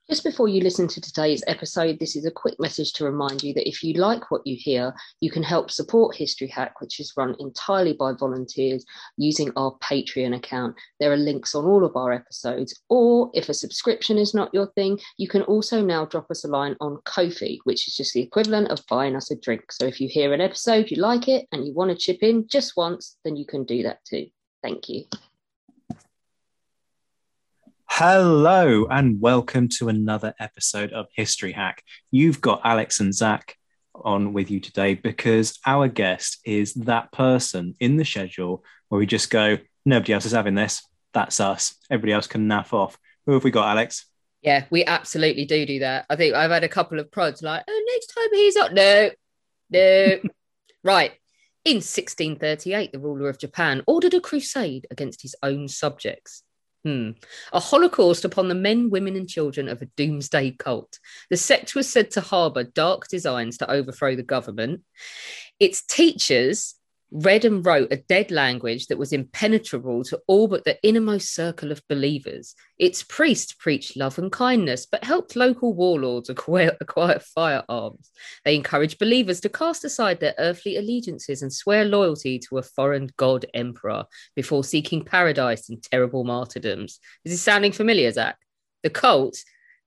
Just before you listen to today's episode, this is a quick message to remind you that if you like what you hear, you can help support History Hack, which is run entirely by volunteers using our Patreon account. There are links on all of our episodes, or if a subscription is not your thing, you can also now drop us a line on Ko-fi, which is just the equivalent of buying us a drink. So if you hear an episode, you like it, and you want to chip in just once, then you can do that too. Thank you. Hello and welcome to another episode of History Hack. You've got Alex and Zach on with you today because our guest is that person in the schedule where we just go, nobody else is having this. That's us. Everybody else can naff off. Who have we got, Alex? Yeah, we absolutely do that. I think I've had a couple of prods like, oh, next time he's on. No. Right. In 1638, the ruler of Japan ordered a crusade against his own subjects. A holocaust upon the men, women, and children of a doomsday cult. The sect was said to harbour dark designs to overthrow the government. Its teachers read and wrote a dead language that was impenetrable to all but the innermost circle of believers. Its priests preached love and kindness, but helped local warlords acquire firearms. They encouraged believers to cast aside their earthly allegiances and swear loyalty to a foreign god emperor before seeking paradise and terrible martyrdoms. Is this sounding familiar, Zach? The cult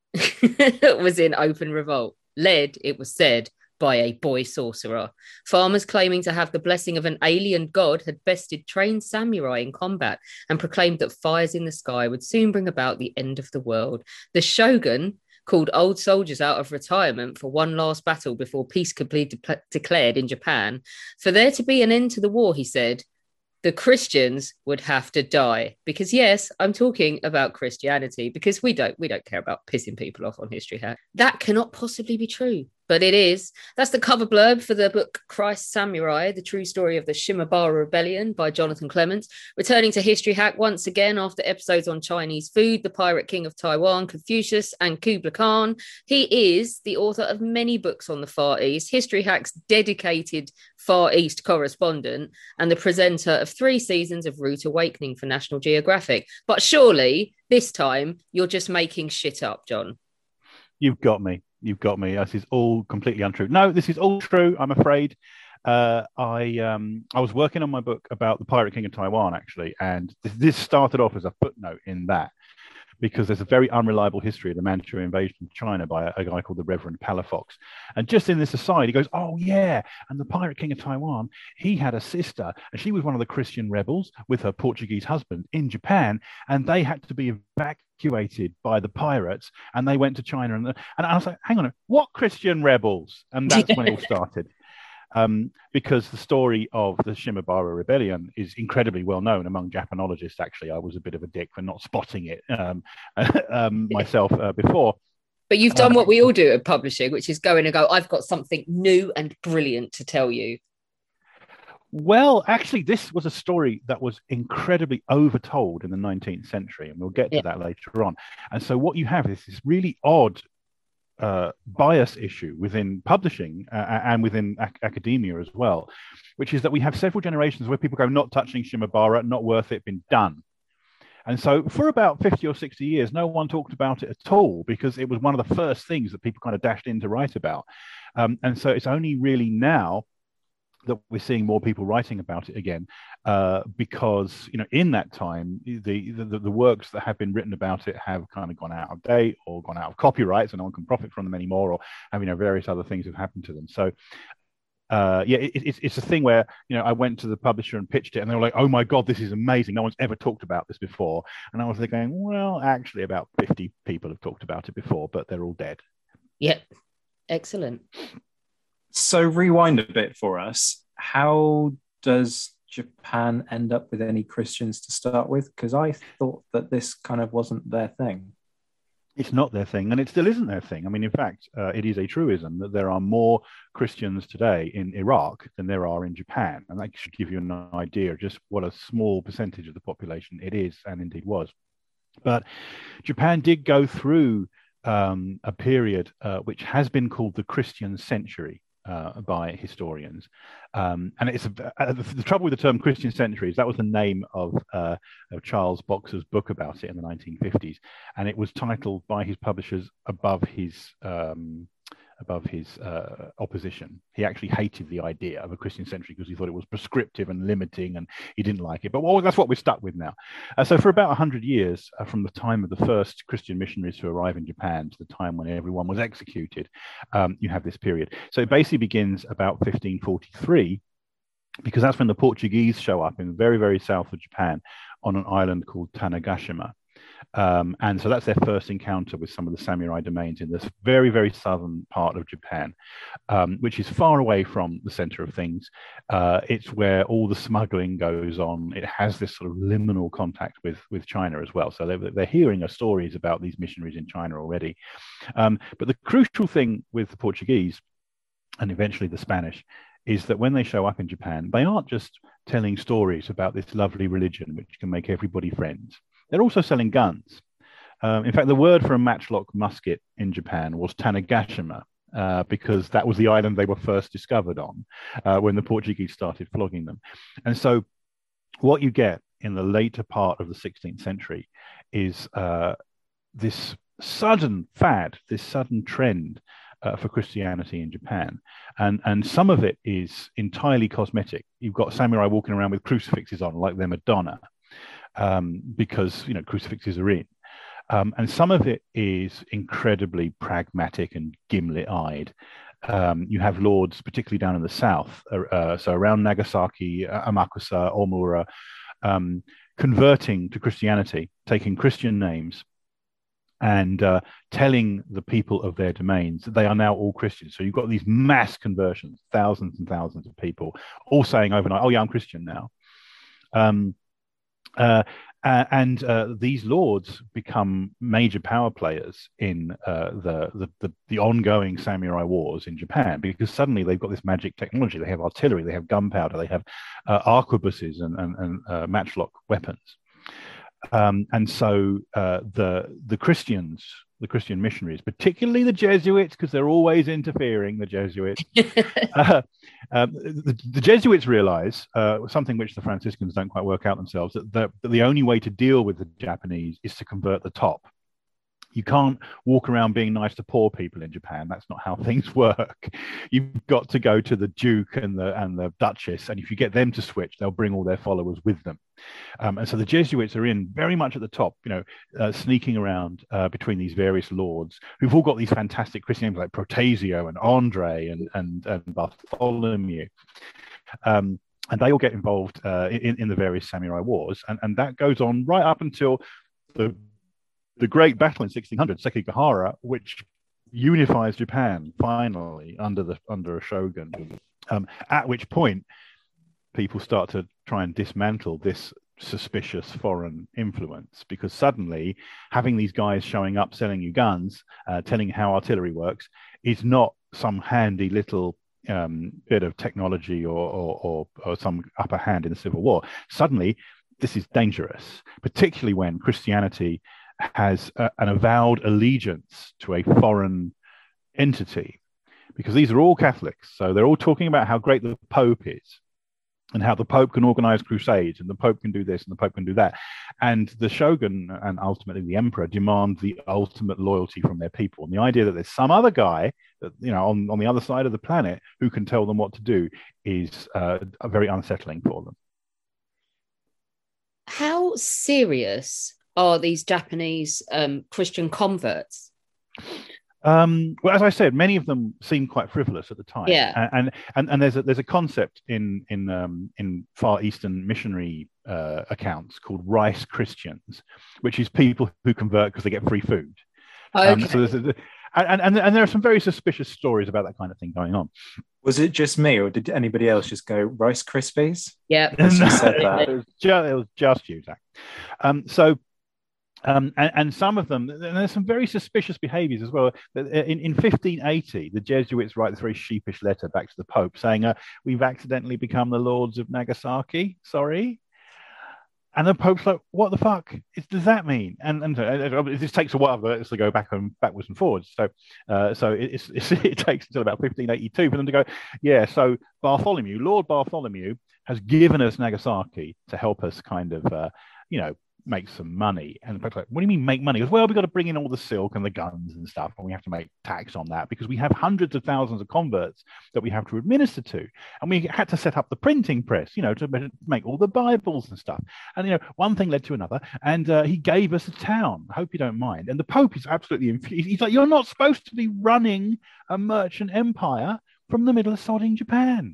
was in open revolt, led, it was said, by a boy sorcerer. Farmers claiming to have the blessing of an alien god had bested trained samurai in combat and proclaimed that fires in the sky would soon bring about the end of the world. The shogun called old soldiers out of retirement for one last battle before peace could be declared in Japan. For there to be an end to the war, he said, the Christians would have to die. Because yes, I'm talking about Christianity because we don't care about pissing people off on History Hack. That cannot possibly be true, but it is. That's the cover blurb for the book Christ Samurai, the true story of the Shimabara Rebellion by Jonathan Clements. Returning to History Hack once again after episodes on Chinese food, the Pirate King of Taiwan, Confucius, and Kublai Khan. He is the author of many books on the Far East, History Hack's dedicated Far East correspondent, and the presenter of 3 seasons of Rude Awakening for National Geographic. But surely, this time, you're just making shit up, John. You've got me. This is all completely untrue. No, this is all true, I'm afraid. I was working on my book about the Pirate King of Taiwan, actually, and this started off as a footnote in that, because there's a very unreliable history of the Manchu invasion of China by a guy called the Reverend Palafox. And just in this aside, he goes, oh, yeah, and the Pirate King of Taiwan, he had a sister, and she was one of the Christian rebels with her Portuguese husband in Japan, and they had to be evacuated by the pirates, and they went to China. And I was like, hang on, what Christian rebels? And that's when it all started. Because the story of the Shimabara Rebellion is incredibly well known among Japanologists. Actually, I was a bit of a dick for not spotting it myself before. But you've done what we all do at publishing, which is go in and go, I've got something new and brilliant to tell you. Well, actually, this was a story that was incredibly overtold in the 19th century, and we'll get to that later on. And so what you have is this really odd bias issue within publishing and within academia as well, which is that we have several generations where people go, not touching Shimabara, not worth it, been done. And so for about 50 or 60 years, no one talked about it at all because it was one of the first things that people kind of dashed in to write about. And so it's only really now that we're seeing more people writing about it again, because in that time the works that have been written about it have kind of gone out of date or gone out of copyright, so no one can profit from them anymore, or various other things have happened to them. So it's a thing where I went to the publisher and pitched it, and they were like, "Oh my God, this is amazing! No one's ever talked about this before." And I was there going, "Well, actually, about 50 people have talked about it before, but they're all dead." Yep, excellent. So rewind a bit for us. How does Japan end up with any Christians to start with? Because I thought that this kind of wasn't their thing. It's not their thing, and it still isn't their thing. I mean, in fact, it is a truism that there are more Christians today in Iraq than there are in Japan. And that should give you an idea of just what a small percentage of the population it is, and indeed was. But Japan did go through a period which has been called the Christian century. by historians. And it's the trouble with the term Christian century is that was the name of Charles Boxer's book about it in the 1950s, and it was titled by his publishers above his opposition. He actually hated the idea of a Christian century because he thought it was prescriptive and limiting, and he didn't like it. But that's what we're stuck with now. So for about 100 years, from the time of the first Christian missionaries to arrive in Japan to the time when everyone was executed, you have this period. So it basically begins about 1543, because that's when the Portuguese show up in the very, very south of Japan on an island called Tanegashima. And so that's their first encounter with some of the samurai domains in this very, very southern part of Japan, which is far away from the center of things. It's where all the smuggling goes on. It has this sort of liminal contact with China as well. So they're hearing stories about these missionaries in China already. But the crucial thing with the Portuguese and eventually the Spanish is that when they show up in Japan, they aren't just telling stories about this lovely religion which can make everybody friends. They're also selling guns. In fact, the word for a matchlock musket in Japan was Tanegashima, because that was the island they were first discovered on when the Portuguese started flogging them. And so what you get in the later part of the 16th century is this sudden fad, this sudden trend for Christianity in Japan. And some of it is entirely cosmetic. You've got samurai walking around with crucifixes on like they're Madonna, because crucifixes are in. And some of it is incredibly pragmatic and gimlet-eyed. You have lords, particularly down in the south, so around Nagasaki, Amakusa, Omura, converting to Christianity, taking Christian names, and telling the people of their domains that they are now all Christians. So you've got these mass conversions, thousands and thousands of people, all saying overnight, "Oh yeah, I'm Christian now." These lords become major power players in the ongoing samurai wars in Japan, because suddenly they've got this magic technology. They have artillery, they have gunpowder, they have arquebuses and matchlock weapons. And so the Christians, the Christian missionaries, particularly the Jesuits, because they're always interfering, the Jesuits. The Jesuits realize something which the Franciscans don't quite work out themselves, that the only way to deal with the Japanese is to convert the top. You can't walk around being nice to poor people in Japan. That's not how things work. You've got to go to the Duke and the Duchess, and if you get them to switch, they'll bring all their followers with them. And so the Jesuits are in very much at the top, sneaking around between these various lords who've all got these fantastic Christian names like Protesio and Andre and Bartholomew. And they all get involved in the various samurai wars, and that goes on right up until the great battle in 1600, Sekigahara, which unifies Japan finally under a shogun. At which point, people start to try and dismantle this suspicious foreign influence, because suddenly having these guys showing up selling you guns, telling you how artillery works, is not some handy little bit of technology or some upper hand in the Civil War. Suddenly, this is dangerous, particularly when Christianity has an avowed allegiance to a foreign entity, because these are all Catholics. So they're all talking about how great the Pope is and how the Pope can organize crusades and the Pope can do this and the Pope can do that. And the shogun and ultimately the emperor demand the ultimate loyalty from their people. And the idea that there's some other guy that, on the other side of the planet who can tell them what to do is very unsettling for them. How serious are these Japanese Christian converts? Well, as I said, many of them seem quite frivolous at the time. Yeah, and there's a concept in Far Eastern missionary accounts called rice Christians, which is people who convert because they get free food. Okay. So and there are some very suspicious stories about that kind of thing going on. Was it just me, or did anybody else just go Rice Krispies? Yeah, You said that. It was just you, Zach. And some of them, and there's some very suspicious behaviors as well. In 1580, the Jesuits write this very sheepish letter back to the Pope saying, we've accidentally become the lords of Nagasaki, sorry. And the Pope's like, what the fuck does that mean? And this takes a while for us to go backwards and forwards. So it takes until about 1582 for them to go, yeah, so Lord Bartholomew has given us Nagasaki to help us kind of, make some money. And the Pope's like, what do you mean make money? He goes, well, we've got to bring in all the silk and the guns and stuff, and we have to make tax on that because we have hundreds of thousands of converts that we have to administer to. And we had to set up the printing press, to make all the Bibles and stuff. And, one thing led to another. And he gave us a town. I hope you don't mind. And the Pope is absolutely infused. He's like, you're not supposed to be running a merchant empire from the middle of sodding Japan.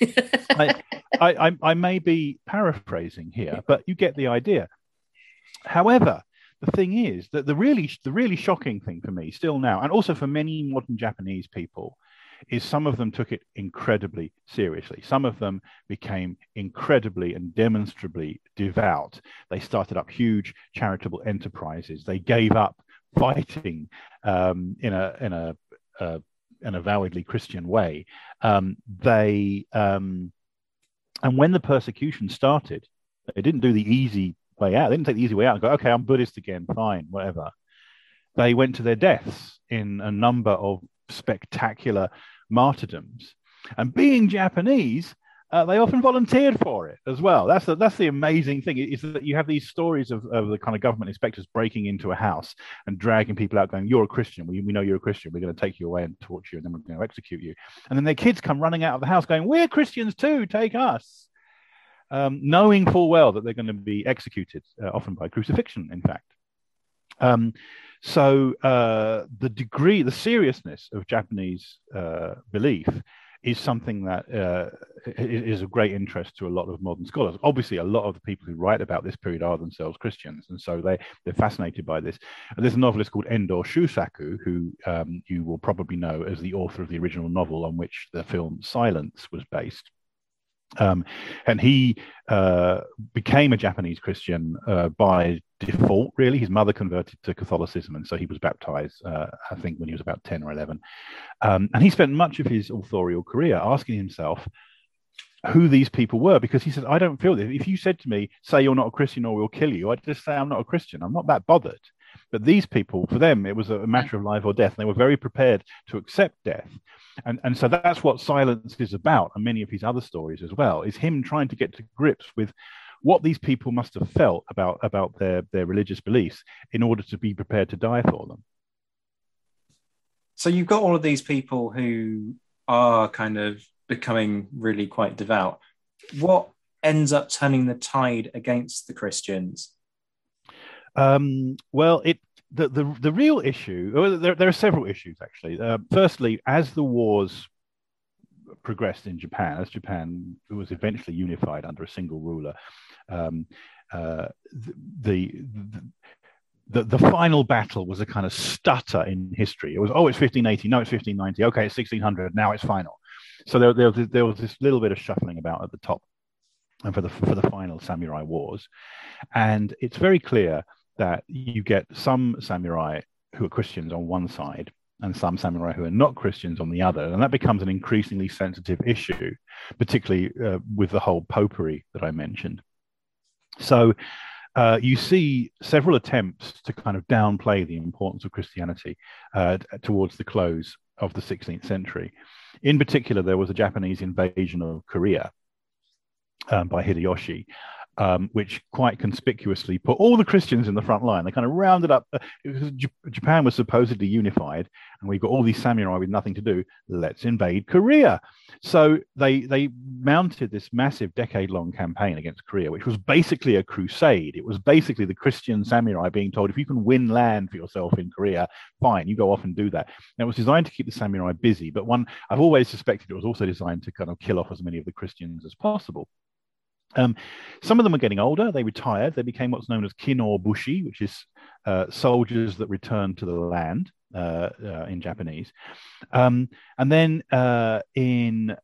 I may be paraphrasing here, but you get the idea. However, the thing is that the really shocking thing for me still now, and also for many modern Japanese people, is some of them took it incredibly seriously. Some of them became incredibly and demonstrably devout. They started up huge charitable enterprises. They gave up fighting in a avowedly Christian way. And when the persecution started, they didn't do the easy way out. They didn't take the easy way out and go, okay, I'm Buddhist again, fine, whatever. They went to their deaths in a number of spectacular martyrdoms. And being Japanese, they often volunteered for it as well. That's the amazing thing, is that you have these stories of the kind of government inspectors breaking into a house and dragging people out going, you're a Christian, we know you're a Christian, we're going to take you away and torture you, and then we're going to execute you. And then their kids come running out of the house going, we're Christians too, take us. Knowing full well that they're going to be executed, often by crucifixion, in fact. So the seriousness of Japanese belief is something that is of great interest to a lot of modern scholars. Obviously, a lot of the people who write about this period are themselves Christians, and so they're fascinated by this. And there's a novelist called Endo Shusaku, who you will probably know as the author of the original novel on which the film Silence was based. And he became a Japanese Christian by default, really. His mother converted to Catholicism, and so he was baptized, I think, when he was about 10 or 11. And he spent much of his authorial career asking himself who these people were, because he said, I don't feel this. If you said to me, say you're not a Christian or we'll kill you, I'd just say I'm not a Christian. I'm not that bothered. But these people, for them, it was a matter of life or death. And they were very prepared to accept death. And so that's what Silence is about, and many of his other stories as well, is him trying to get to grips with what these people must have felt about their religious beliefs in order to be prepared to die for them. So you've got all of these people who are kind of becoming really quite devout. What ends up turning the tide against the Christians? The real issue, there are several issues, actually. Firstly, as the wars progressed in Japan, as Japan was eventually unified under a single ruler, the final battle was a kind of stutter in history. It was, it's 1580, no, it's 1590, okay, it's 1600, now it's final. So there was this little bit of shuffling about at the top, and for the final samurai wars. And it's very clear that you get some samurai who are Christians on one side and some samurai who are not Christians on the other. And that becomes an increasingly sensitive issue, particularly with the whole popery that I mentioned. So you see several attempts to kind of downplay the importance of Christianity towards the close of the 16th century. In particular, there was a Japanese invasion of Korea by Hideyoshi, which quite conspicuously put all the Christians in the front line. They kind of rounded up, because Japan was supposedly unified, and we've got all these samurai with nothing to do. Let's invade Korea. So they mounted this massive decade-long campaign against Korea, which was basically a crusade. It was basically the Christian samurai being told, if you can win land for yourself in Korea, fine, you go off and do that. And it was designed to keep the samurai busy, but I've always suspected it was also designed to kind of kill off as many of the Christians as possible. Some of them are getting older. They retired. They became what's known as Kinobushi, which is soldiers that return to the land in Japanese. And then in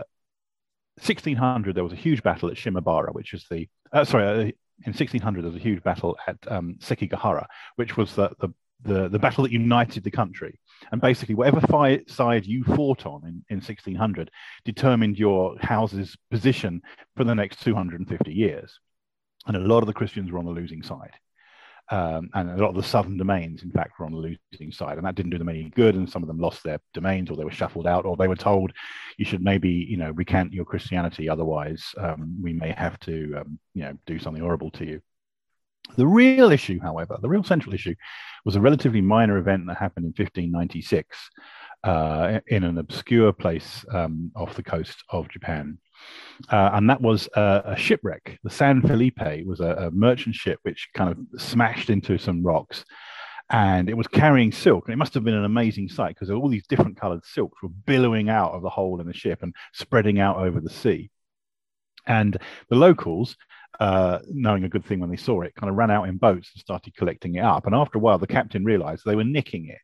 1600, there was a huge battle at Shimabara, which is in 1600, there was a huge battle at Sekigahara, which was the battle that united the country. And basically, whatever side you fought on in 1600 determined your house's position for the next 250 years. and a lot of the Christians were on the losing side. And a lot of the southern domains, in fact, were on the losing side, and that didn't do them any good. And some of them lost their domains, or they were shuffled out, or they were told, "You should maybe, recant your Christianity, otherwise we may have to, do something horrible to you." The real issue, however, the real central issue, was a relatively minor event that happened in 1596 in an obscure place off the coast of Japan. And that was a shipwreck. The San Felipe was a merchant ship which kind of smashed into some rocks, and it was carrying silk. And it must have been an amazing sight, because all these different colored silks were billowing out of the hole in the ship and spreading out over the sea. And the locals, knowing a good thing when they saw it, kind of ran out in boats and started collecting it up. And after a while, the captain realized they were nicking it.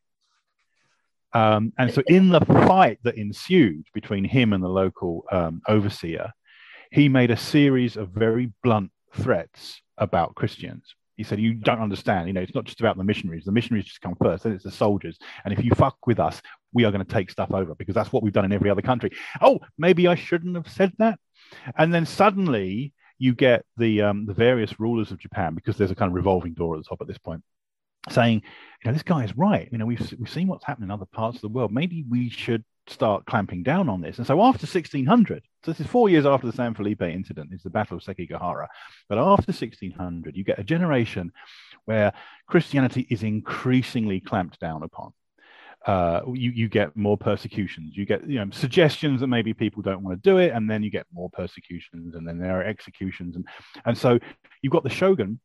And so in the fight that ensued between him and the local overseer, he made a series of very blunt threats about Christians. He said, "You don't understand, it's not just about the missionaries. The missionaries just come first, then it's the soldiers. And if you fuck with us, we are going to take stuff over, because that's what we've done in every other country." Oh, maybe I shouldn't have said that. And then suddenly you get the various rulers of Japan, because there's a kind of revolving door at the top at this point, saying, this guy is right. We've seen what's happening in other parts of the world. Maybe we should start clamping down on this. And so after 1600, so this is 4 years after the San Felipe incident, it's the Battle of Sekigahara. But after 1600, you get a generation where Christianity is increasingly clamped down upon. You get more persecutions. You get suggestions that maybe people don't want to do it, and then you get more persecutions, and then there are executions, and so you've got the shogun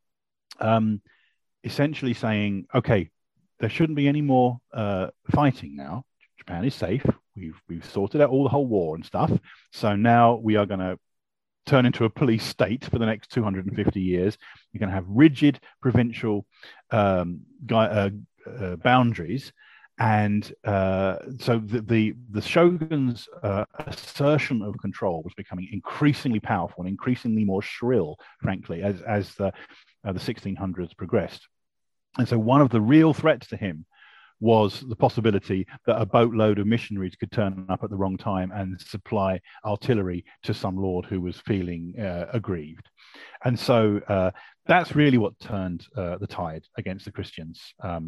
essentially saying, okay, there shouldn't be any more fighting now. Japan is safe. We've sorted out all the whole war and stuff. So now we are going to turn into a police state for the next 250 years. You're going to have rigid provincial boundaries. And so the shogun's assertion of control was becoming increasingly powerful and increasingly more shrill, frankly, as the 1600s progressed. And so one of the real threats to him was the possibility that a boatload of missionaries could turn up at the wrong time and supply artillery to some lord who was feeling aggrieved. And so that's really what turned the tide against the Christians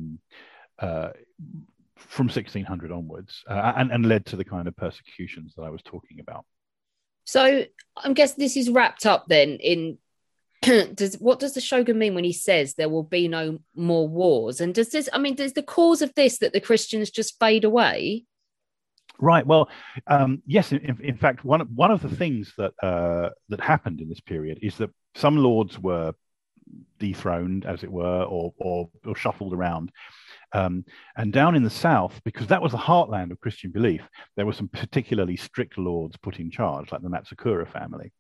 from 1600 onwards, and led to the kind of persecutions that I was talking about. So I guess this is wrapped up then in what does the shogun mean when he says there will be no more wars? And does the cause of this that the Christians just fade away? Right. Well, yes. In fact, one of the things that happened in this period is that some lords were dethroned, as it were, or shuffled around. And down in the south, because that was the heartland of Christian belief, there were some particularly strict lords put in charge, like the Matsukura family.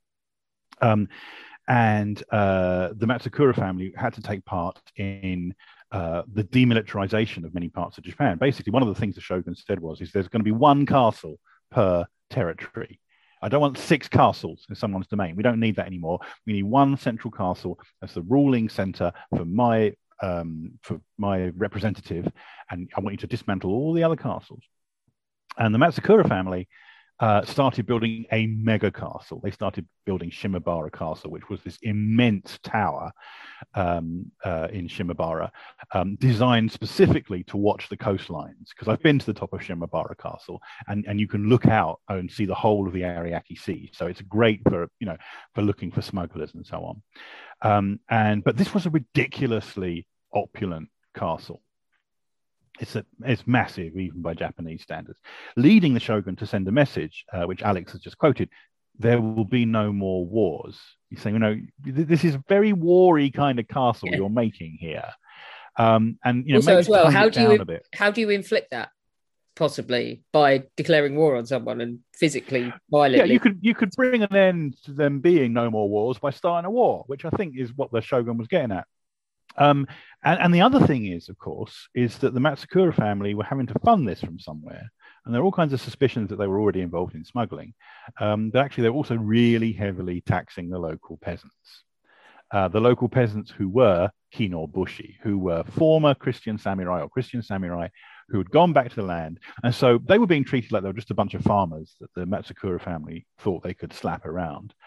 And the Matsukura family had to take part in the demilitarization of many parts of Japan. Basically, one of the things the shogun said is there's going to be one castle per territory. I don't want 6 castles in someone's domain. We don't need that anymore. We need one central castle as the ruling center for my representative, and I want you to dismantle all the other castles. And the Matsukura family started building a mega castle. They started building Shimabara Castle, which was this immense tower in Shimabara, designed specifically to watch the coastlines. Because I've been to the top of Shimabara Castle, and you can look out and see the whole of the Ariake Sea. So it's great for looking for smugglers and so on. But this was a ridiculously opulent castle. It's massive, even by Japanese standards, leading the shogun to send a message, which Alex has just quoted: there will be no more wars. He's saying, this is a very war-y kind of castle you're making here. And also, as well, how do you inflict that? Possibly by declaring war on someone and physically violently. Yeah, you could bring an end to them being no more wars by starting a war, which I think is what the shogun was getting at. And the other thing is, of course, is that the Matsukura family were having to fund this from somewhere. And there are all kinds of suspicions that they were already involved in smuggling. But actually, they're also really heavily taxing the local peasants. The local peasants who were Kinobushi, who were former Christian samurai who had gone back to the land. And so they were being treated like they were just a bunch of farmers that the Matsukura family thought they could slap around.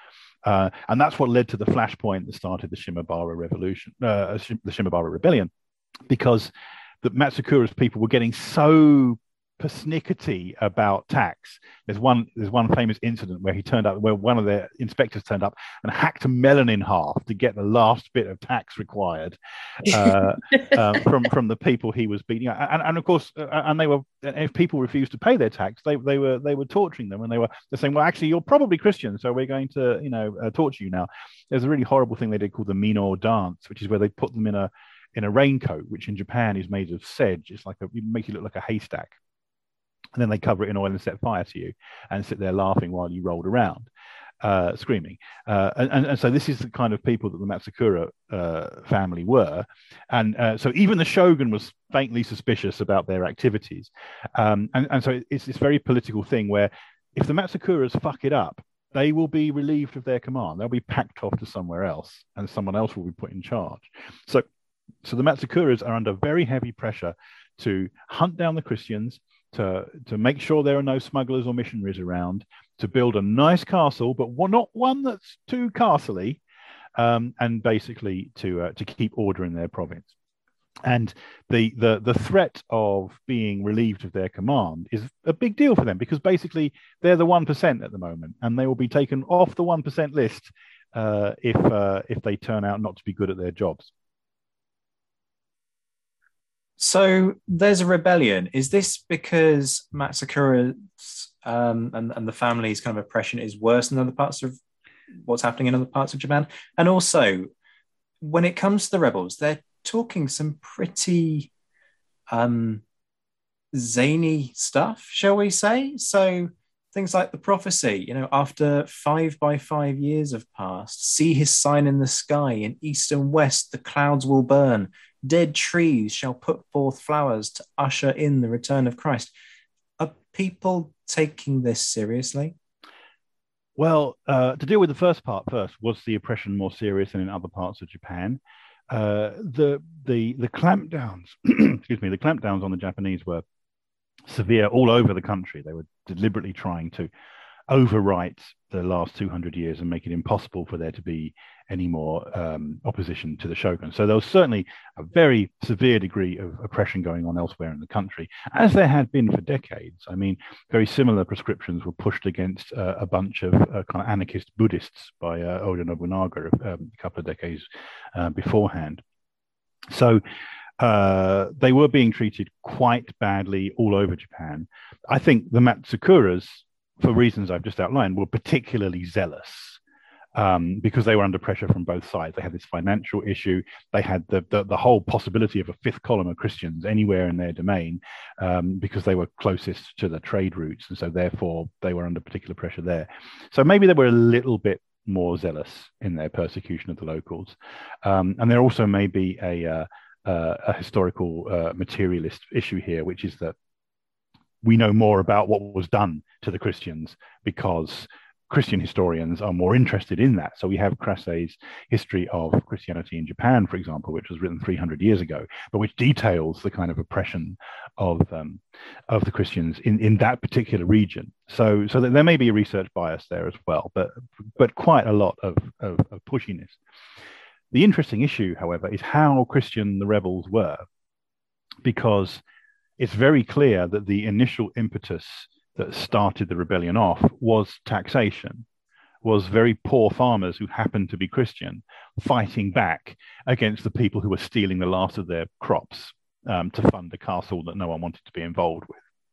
And that's what led to the flashpoint that started the Shimabara Revolution, the Shimabara Rebellion, because the Matsukura's people were getting so persnickety about tax. There's one famous incident where one of their inspectors turned up and hacked a melon in half to get the last bit of tax required from the people he was beating. And of course, if people refused to pay their tax, they were torturing them, and they're saying, well, actually, you're probably Christian, so we're going to torture you now. There's a really horrible thing they did called the Mino dance, which is where they put them in a raincoat, which in Japan is made of sedge. It makes you look like a haystack. And then they cover it in oil and set fire to you and sit there laughing while you rolled around, screaming. And so this is the kind of people that the Matsukura family were. And so even the shogun was faintly suspicious about their activities. And so it's this very political thing where if the Matsukuras fuck it up, they will be relieved of their command. They'll be packed off to somewhere else, and someone else will be put in charge. So the Matsukuras are under very heavy pressure to hunt down the Christians, to make sure there are no smugglers or missionaries around, to build a nice castle, but not one that's too castle-y, and basically to keep order in their province. And the threat of being relieved of their command is a big deal for them, because basically they're the 1% at the moment, and they will be taken off the 1% list if they turn out not to be good at their jobs. So there's a rebellion. Is this because Matsukura's and the family's kind of oppression is worse than other parts of what's happening in other parts of Japan? And also, when it comes to the rebels, they're talking some pretty zany stuff, shall we say? So things like the prophecy, after 5 by 5 years have passed, see his sign in the sky, in east and west the clouds will burn. Dead trees shall put forth flowers to usher in the return of Christ. Are people taking this seriously? Well, to deal with the first part first, was the oppression more serious than in other parts of Japan? The clampdowns, excuse me, the clampdowns on the Japanese were severe all over the country. They were deliberately trying to overwrite the last 200 years and make it impossible for there to be any more opposition to the shogun. So there was certainly a very severe degree of oppression going on elsewhere in the country, as there had been for decades. I mean, very similar prescriptions were pushed against a bunch of kind of anarchist Buddhists by Oda Nobunaga a couple of decades beforehand. So they were being treated quite badly all over Japan. I think the Matsukuras, for reasons I've just outlined, were particularly zealous because they were under pressure from both sides. They had this financial issue. They had the whole possibility of a fifth column of Christians anywhere in their domain because they were closest to the trade routes. And so therefore they were under particular pressure there. So maybe they were a little bit more zealous in their persecution of the locals. And there also may be a historical materialist issue here, which is that we know more about what was done to the Christians because Christian historians are more interested in that. So we have Crasset's History of Christianity in Japan, for example, which was written 300 years ago, but which details the kind of oppression of the Christians in that particular region. So that there may be a research bias there as well, but quite a lot of pushiness. The interesting issue, however, is how Christian the rebels were, because it's very clear that the initial impetus that started the rebellion off was taxation, was very poor farmers who happened to be Christian fighting back against the people who were stealing the last of their crops to fund a castle that no one wanted to be involved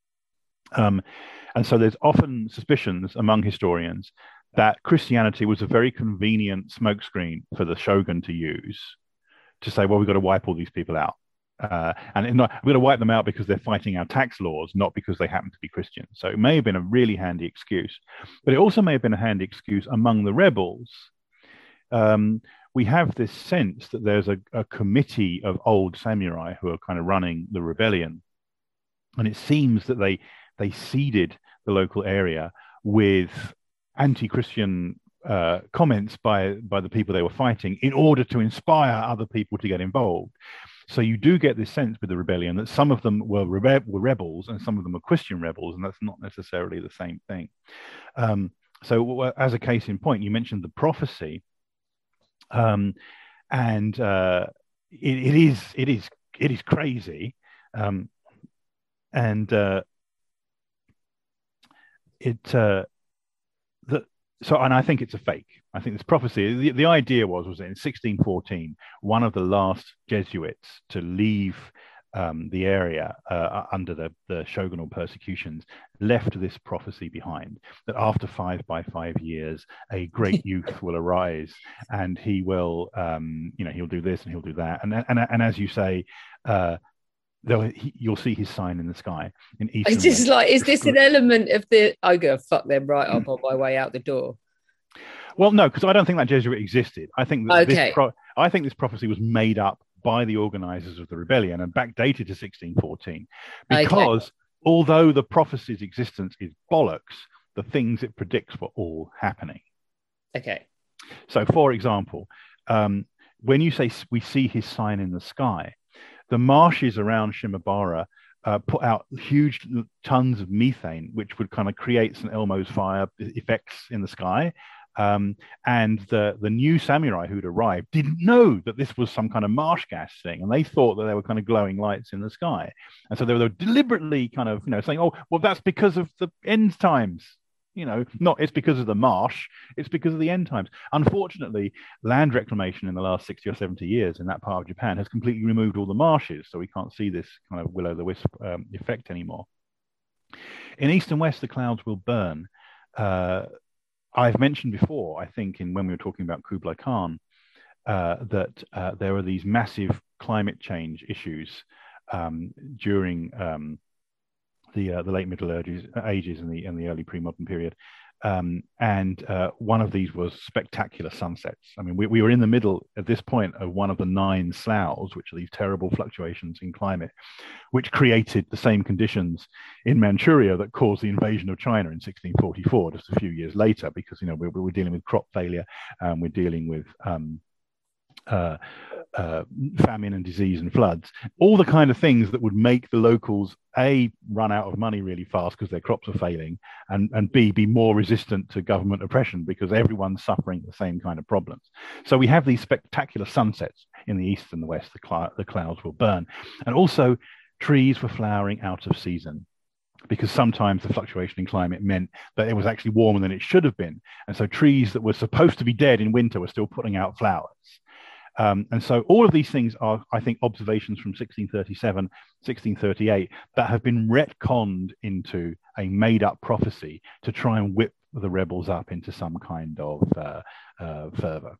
with. And so there's often suspicions among historians that Christianity was a very convenient smokescreen for the shogun to use to say, well, we've got to wipe all these people out. And we're going to wipe them out because they're fighting our tax laws, not because they happen to be Christians. So it may have been a really handy excuse, but it also may have been a handy excuse among the rebels. We have this sense that there's a committee of old samurai who are kind of running the rebellion. And it seems that they seeded the local area with anti-Christian comments by the people they were fighting in order to inspire other people to get involved. So you do get this sense with the rebellion that some of them were rebels and some of them were Christian rebels, and that's not necessarily the same thing. So as a case in point, you mentioned the prophecy, and it is crazy, and and I think it's a fake. I think this prophecy, the idea was that in 1614, one of the last Jesuits to leave the area under the shogunal persecutions left this prophecy behind, that after 5 by 5 years, a great youth will arise, and he will, he'll do this and he'll do that. And as you say, you'll see his sign in the sky in east. It's just like, is this an element of the I'm gonna fuck them right up on my way out the door? Well, no, because I don't think that Jesuit existed. I think that this prophecy was made up by the organizers of the rebellion and backdated to 1614, because although the prophecy's existence is bollocks, the things it predicts were all happening. Okay. So, for example, when you say we see his sign in the sky, the marshes around Shimabara put out huge tons of methane, which would kind of create St. Elmo's fire effects in the sky. And the new samurai who'd arrived didn't know that this was some kind of marsh gas thing, and they thought that they were kind of glowing lights in the sky. And so they were deliberately kind of, saying, oh, well, that's because of the end times. Not it's because of the marsh, it's because of the end times. Unfortunately, land reclamation in the last 60 or 70 years in that part of Japan has completely removed all the marshes, so we can't see this kind of will-o'-the-wisp effect anymore. In east and west, the clouds will burn. I've mentioned before, I think, when we were talking about Kublai Khan, that there are these massive climate change issues during the late Middle Ages and the early pre-modern period. And one of these was spectacular sunsets. I mean, we were in the middle at this point of one of the 9 sloughs, which are these terrible fluctuations in climate, which created the same conditions in Manchuria that caused the invasion of China in 1644, just a few years later, because, we're dealing with crop failure, we're dealing with famine and disease and floods, all the kind of things that would make the locals run out of money really fast because their crops are failing, and B, be more resistant to government oppression because everyone's suffering the same kind of problems. So we have these spectacular sunsets in the east and the west. The clouds will burn, and also trees were flowering out of season, because sometimes the fluctuation in climate meant that it was actually warmer than it should have been, and so trees that were supposed to be dead in winter were still putting out flowers. And so all of these things are, I think, observations from 1637, 1638 that have been retconned into a made-up prophecy to try and whip the rebels up into some kind of fervor.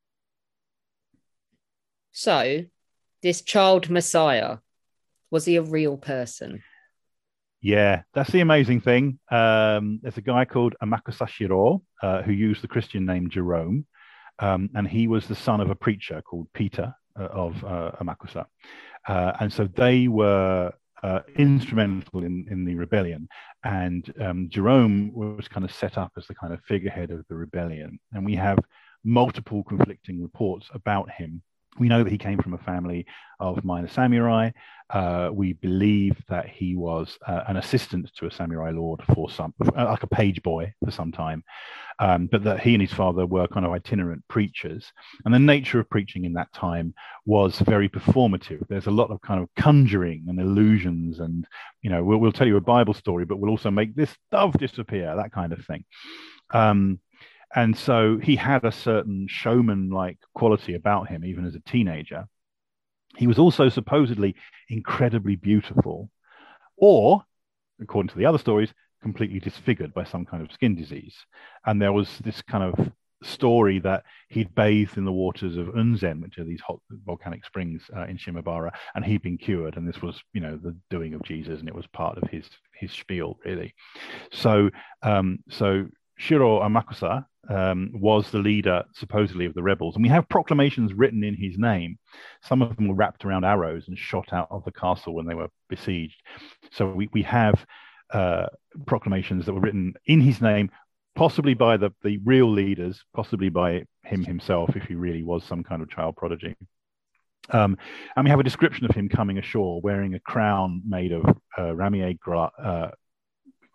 So, this child Messiah, was he a real person? Yeah, that's the amazing thing. There's a guy called Amakusa Shiro who used the Christian name Jerome. And he was the son of a preacher called Peter of Amakusa. And so they were instrumental in the rebellion. And Jerome was kind of set up as the kind of figurehead of the rebellion. And we have multiple conflicting reports about him. We know that he came from a family of minor samurai. We believe that he was an assistant to a samurai lord for like a page boy for some time, but that he and his father were kind of itinerant preachers. And the nature of preaching in that time was very performative. There's a lot of kind of conjuring and illusions, and we'll tell you a Bible story, but we'll also make this dove disappear, that kind of thing. And so he had a certain showman-like quality about him, even as a teenager. He was also supposedly incredibly beautiful, or, according to the other stories, completely disfigured by some kind of skin disease. And there was this kind of story that he'd bathed in the waters of Unzen, which are these hot volcanic springs in Shimabara, and he'd been cured. And this was, the doing of Jesus, and it was part of his spiel, really. So Shiro Amakusa was the leader, supposedly, of the rebels. And we have proclamations written in his name. Some of them were wrapped around arrows and shot out of the castle when they were besieged. So we have proclamations that were written in his name, possibly by the real leaders, possibly by him himself, if he really was some kind of child prodigy. And we have a description of him coming ashore wearing a crown made of ramier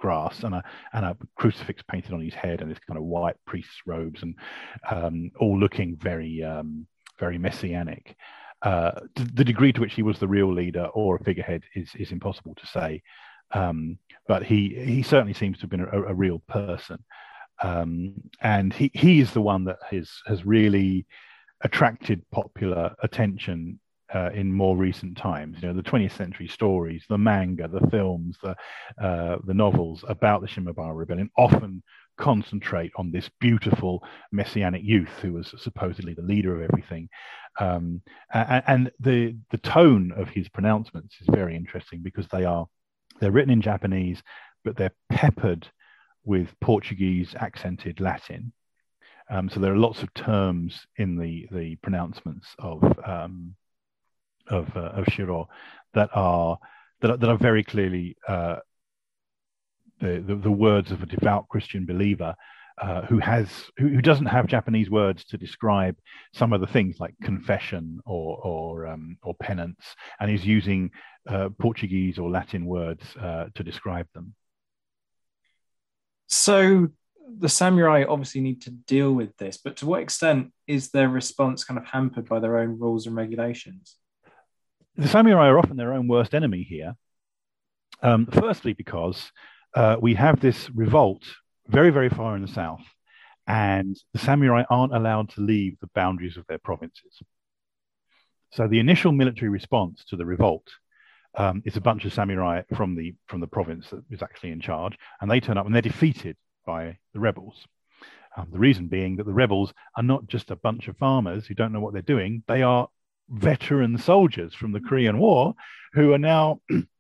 grass and a crucifix painted on his head and this kind of white priest's robes and all looking very very messianic. The degree to which he was the real leader or a figurehead is impossible to say, but he certainly seems to have been a real person, and he is the one that has really attracted popular attention in more recent times. You know, the 20th century stories, the manga, the films, the novels about the Shimabara Rebellion often concentrate on this beautiful messianic youth who was supposedly the leader of everything. And the tone of his pronouncements is very interesting because they're written in Japanese, but they're peppered with Portuguese accented Latin. So there are lots of terms in the pronouncements of Shiro that are very clearly the words of a devout Christian believer who doesn't have Japanese words to describe some of the things like confession or penance, and is using Portuguese or Latin words to describe them. So the samurai obviously need to deal with this, but to what extent is their response kind of hampered by their own rules and regulations? The samurai are often their own worst enemy here. Firstly, because we have this revolt very, very far in the south, and the samurai aren't allowed to leave the boundaries of their provinces. So the initial military response to the revolt is a bunch of samurai from the province that is actually in charge, and they turn up and they're defeated by the rebels. The reason being that the rebels are not just a bunch of farmers who don't know what they're doing. They are veteran soldiers from the Korean War who are now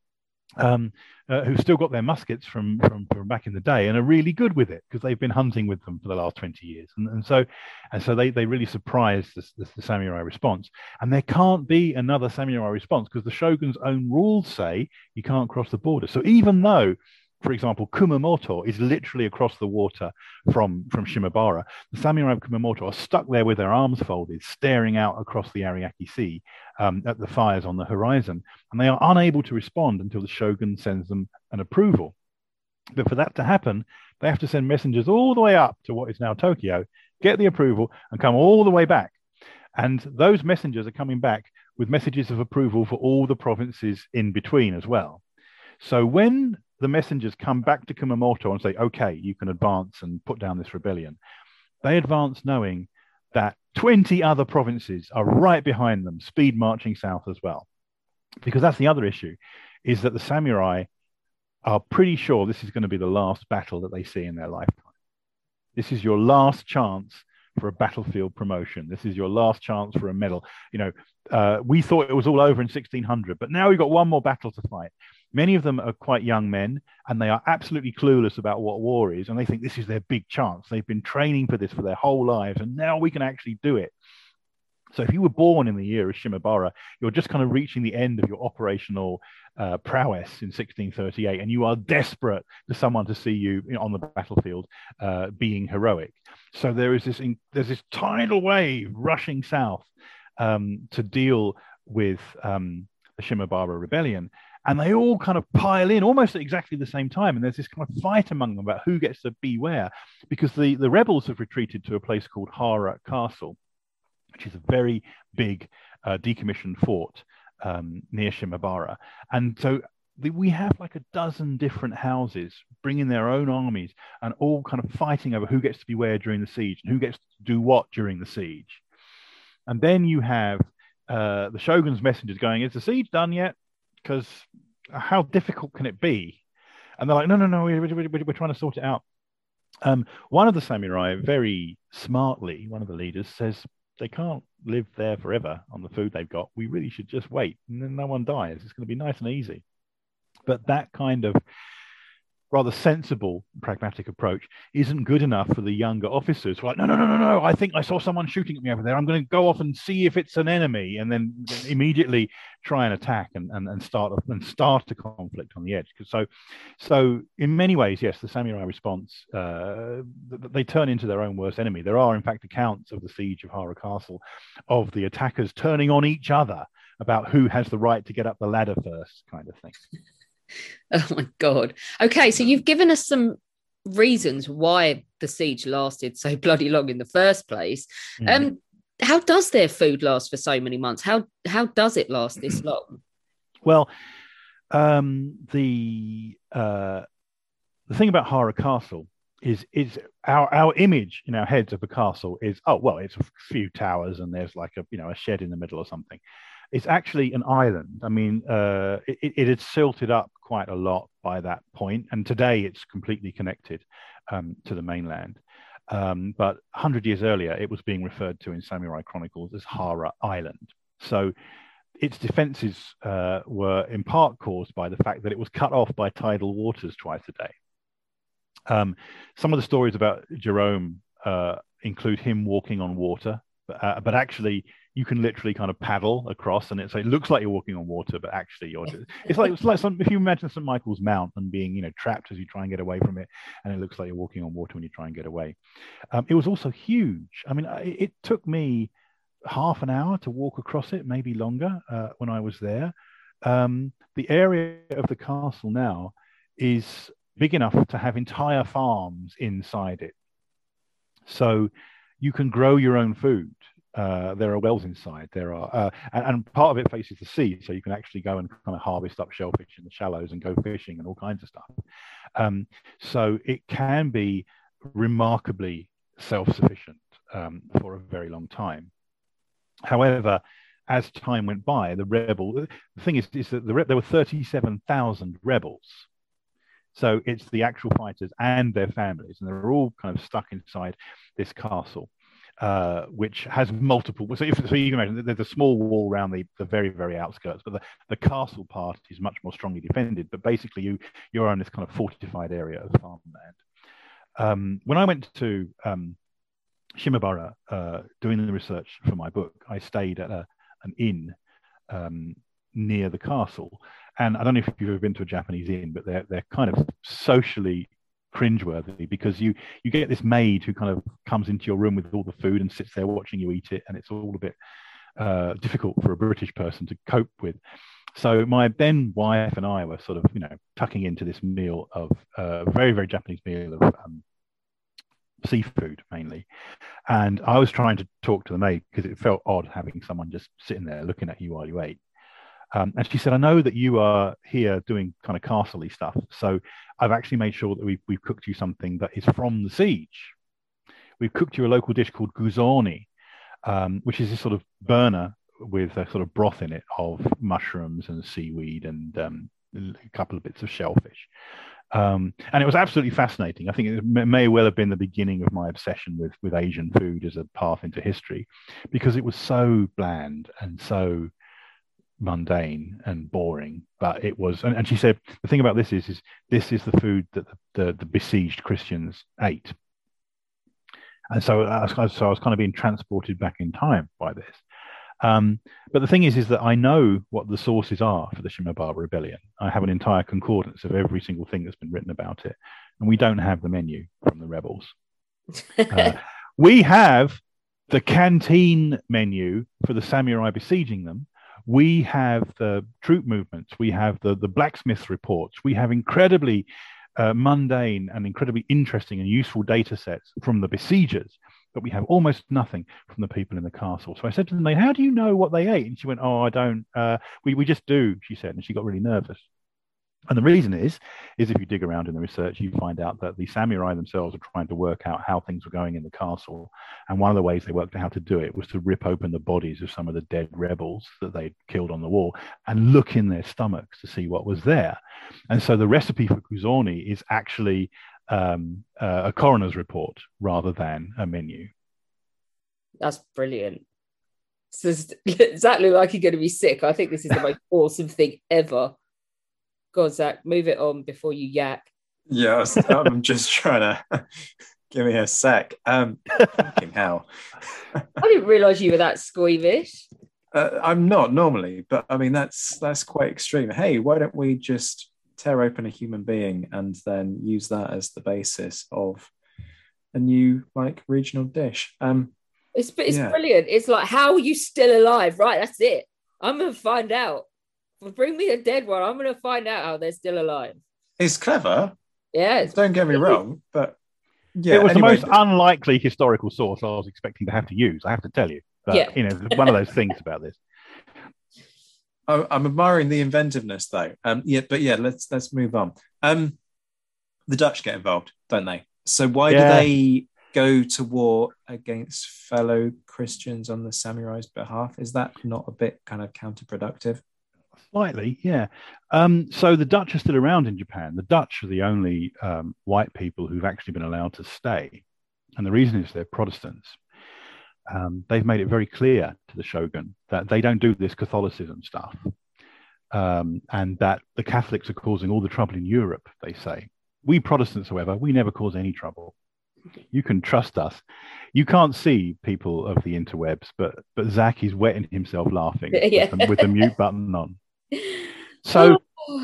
who've still got their muskets from back in the day and are really good with it because they've been hunting with them for the last 20 years. And so they really surprise the samurai response. And there can't be another samurai response because the shogun's own rules say you can't cross the border. So even though, for example, Kumamoto is literally across the water from Shimabara, the samurai of Kumamoto are stuck there with their arms folded, staring out across the Ariake Sea at the fires on the horizon, and they are unable to respond until the shogun sends them an approval. But for that to happen, they have to send messengers all the way up to what is now Tokyo, get the approval, and come all the way back. And those messengers are coming back with messages of approval for all the provinces in between as well. So when the messengers come back to Kumamoto and say, okay, you can advance and put down this rebellion, they advance knowing that 20 other provinces are right behind them, speed marching south as well. Because that's the other issue, is that the samurai are pretty sure this is going to be the last battle that they see in their lifetime. This is your last chance for a battlefield promotion. This is your last chance for a medal. You know, we thought it was all over in 1600, but now we've got one more battle to fight. Many of them are quite young men, and they are absolutely clueless about what war is, and they think this is their big chance. They've been training for this for their whole lives, and now we can actually do it. So if you were born in the year of Shimabara, you're just kind of reaching the end of your operational prowess in 1638, and you are desperate for someone to see you on the battlefield being heroic. So there's this tidal wave rushing south to deal with the Shimabara rebellion. And they all kind of pile in almost at exactly the same time. And there's this kind of fight among them about who gets to be where, because the rebels have retreated to a place called Hara Castle, which is a very big decommissioned fort near Shimabara. And so we have like a dozen different houses bringing their own armies and all kind of fighting over who gets to be where during the siege and who gets to do what during the siege. And then you have the shogun's messengers going, is the siege done yet? Because how difficult can it be? And they're like, no, we're trying to sort it out. One of the samurai, very smartly, one of the leaders says, they can't live there forever on the food they've got. We really should just wait, and then no one dies. It's going to be nice and easy. But that kind of rather sensible, pragmatic approach isn't good enough for the younger officers who are like, no, I think I saw someone shooting at me over there. I'm going to go off and see if it's an enemy, and then immediately try and attack and start a conflict on the edge. So in many ways, yes, the samurai response, they turn into their own worst enemy. There are, in fact, accounts of the siege of Hara Castle of the attackers turning on each other about who has the right to get up the ladder first, kind of thing. Oh my God. Okay, so you've given us some reasons why the siege lasted so bloody long in the first place. How does their food last for so many months? How does it last this long? Well, the thing about Hara Castle is our image in our heads of a castle is, oh well, it's a few towers and there's like a shed in the middle or something. It's actually an island. I mean, it had silted up quite a lot by that point, and today it's completely connected to the mainland. But 100 years earlier, it was being referred to in Samurai Chronicles as Hara Island. So its defenses were in part caused by the fact that it was cut off by tidal waters twice a day. Some of the stories about Jerome include him walking on water, but actually you can literally kind of paddle across, and it looks like you're walking on water, but actually it's like if you imagine St. Michael's Mount and being trapped as you try and get away from it, and it looks like you're walking on water when you try and get away. It was also huge. I mean, it took me half an hour to walk across it, maybe longer, when I was there. The area of the castle now is big enough to have entire farms inside it. So you can grow your own food. There are wells inside. There are, and part of it faces the sea, so you can actually go and kind of harvest up shellfish in the shallows and go fishing and all kinds of stuff. So it can be remarkably self-sufficient for a very long time. However, as time went by, the thing is that there were 37,000 rebels. So it's the actual fighters and their families, and they're all kind of stuck inside this castle, which has multiple. So you can imagine there's a small wall around the very, very outskirts, but the castle part is much more strongly defended. But basically, you're on this kind of fortified area of farmland. When I went to Shimabara doing the research for my book, I stayed at an inn near the castle. And I don't know if you've ever been to a Japanese inn, but they're kind of socially cringeworthy, because you get this maid who kind of comes into your room with all the food and sits there watching you eat it, and it's all a bit difficult for a British person to cope with. So my then wife and I were sort of tucking into this meal of very, very Japanese meal of seafood mainly, and I was trying to talk to the maid because it felt odd having someone just sitting there looking at you while you ate. And she said, I know that you are here doing kind of castle-y stuff, so I've actually made sure that we've cooked you something that is from the siege. We've cooked you a local dish called guzoni, which is this sort of burner with a sort of broth in it of mushrooms and seaweed and a couple of bits of shellfish. And it was absolutely fascinating. I think it may well have been the beginning of my obsession with Asian food as a path into history, because it was so bland and so mundane and boring, but it was. And she said the thing about this is this is the food that the besieged Christians ate. And so I was kind of being transported back in time by this. But the thing is that I know what the sources are for the Shimabara Rebellion. I have an entire concordance of every single thing that's been written about it, and we don't have the menu from the rebels. We have the canteen menu for the samurai besieging them. We have the troop movements. We have the blacksmith reports. We have incredibly mundane and incredibly interesting and useful data sets from the besiegers, but we have almost nothing from the people in the castle. So I said to them, how do you know what they ate? And she went, I don't. We just do, she said, and she got really nervous. And the reason is if you dig around in the research, you find out that the samurai themselves are trying to work out how things were going in the castle. And one of the ways they worked out how to do it was to rip open the bodies of some of the dead rebels that they'd killed on the wall and look in their stomachs to see what was there. And so the recipe for guzoni is actually a coroner's report rather than a menu. That's brilliant. Does that look like you're going to be sick? I think this is the most awesome thing ever. God, Zach, move it on before you yak. Yeah, I'm just trying to give me a sec. Fucking hell. I didn't realise you were that squeamish. I'm not normally, but I mean that's quite extreme. Hey, why don't we just tear open a human being and then use that as the basis of a new regional dish? It's brilliant. It's like, how are you still alive? Right, that's it. I'm gonna find out bring me a dead one. I'm going to find out how they're still alive. It's clever. Yeah. Don't get me wrong, but yeah, it was anyway, the most unlikely historical source I was expecting to have to use. I have to tell you. But, you know, one of those things about this. I'm admiring the inventiveness, though. Let's move on. The Dutch get involved, don't they? So why do they go to war against fellow Christians on the samurai's behalf? Is that not a bit kind of counterproductive? Slightly, yeah. So the Dutch are still around in Japan. The Dutch are the only white people who've actually been allowed to stay. And the reason is they're Protestants. They've made it very clear to the shogun that they don't do this Catholicism stuff, and that the Catholics are causing all the trouble in Europe, they say. We Protestants, however, we never cause any trouble. You can trust us. You can't see, people of the interwebs, but Zach is wetting himself laughing with the mute button on. So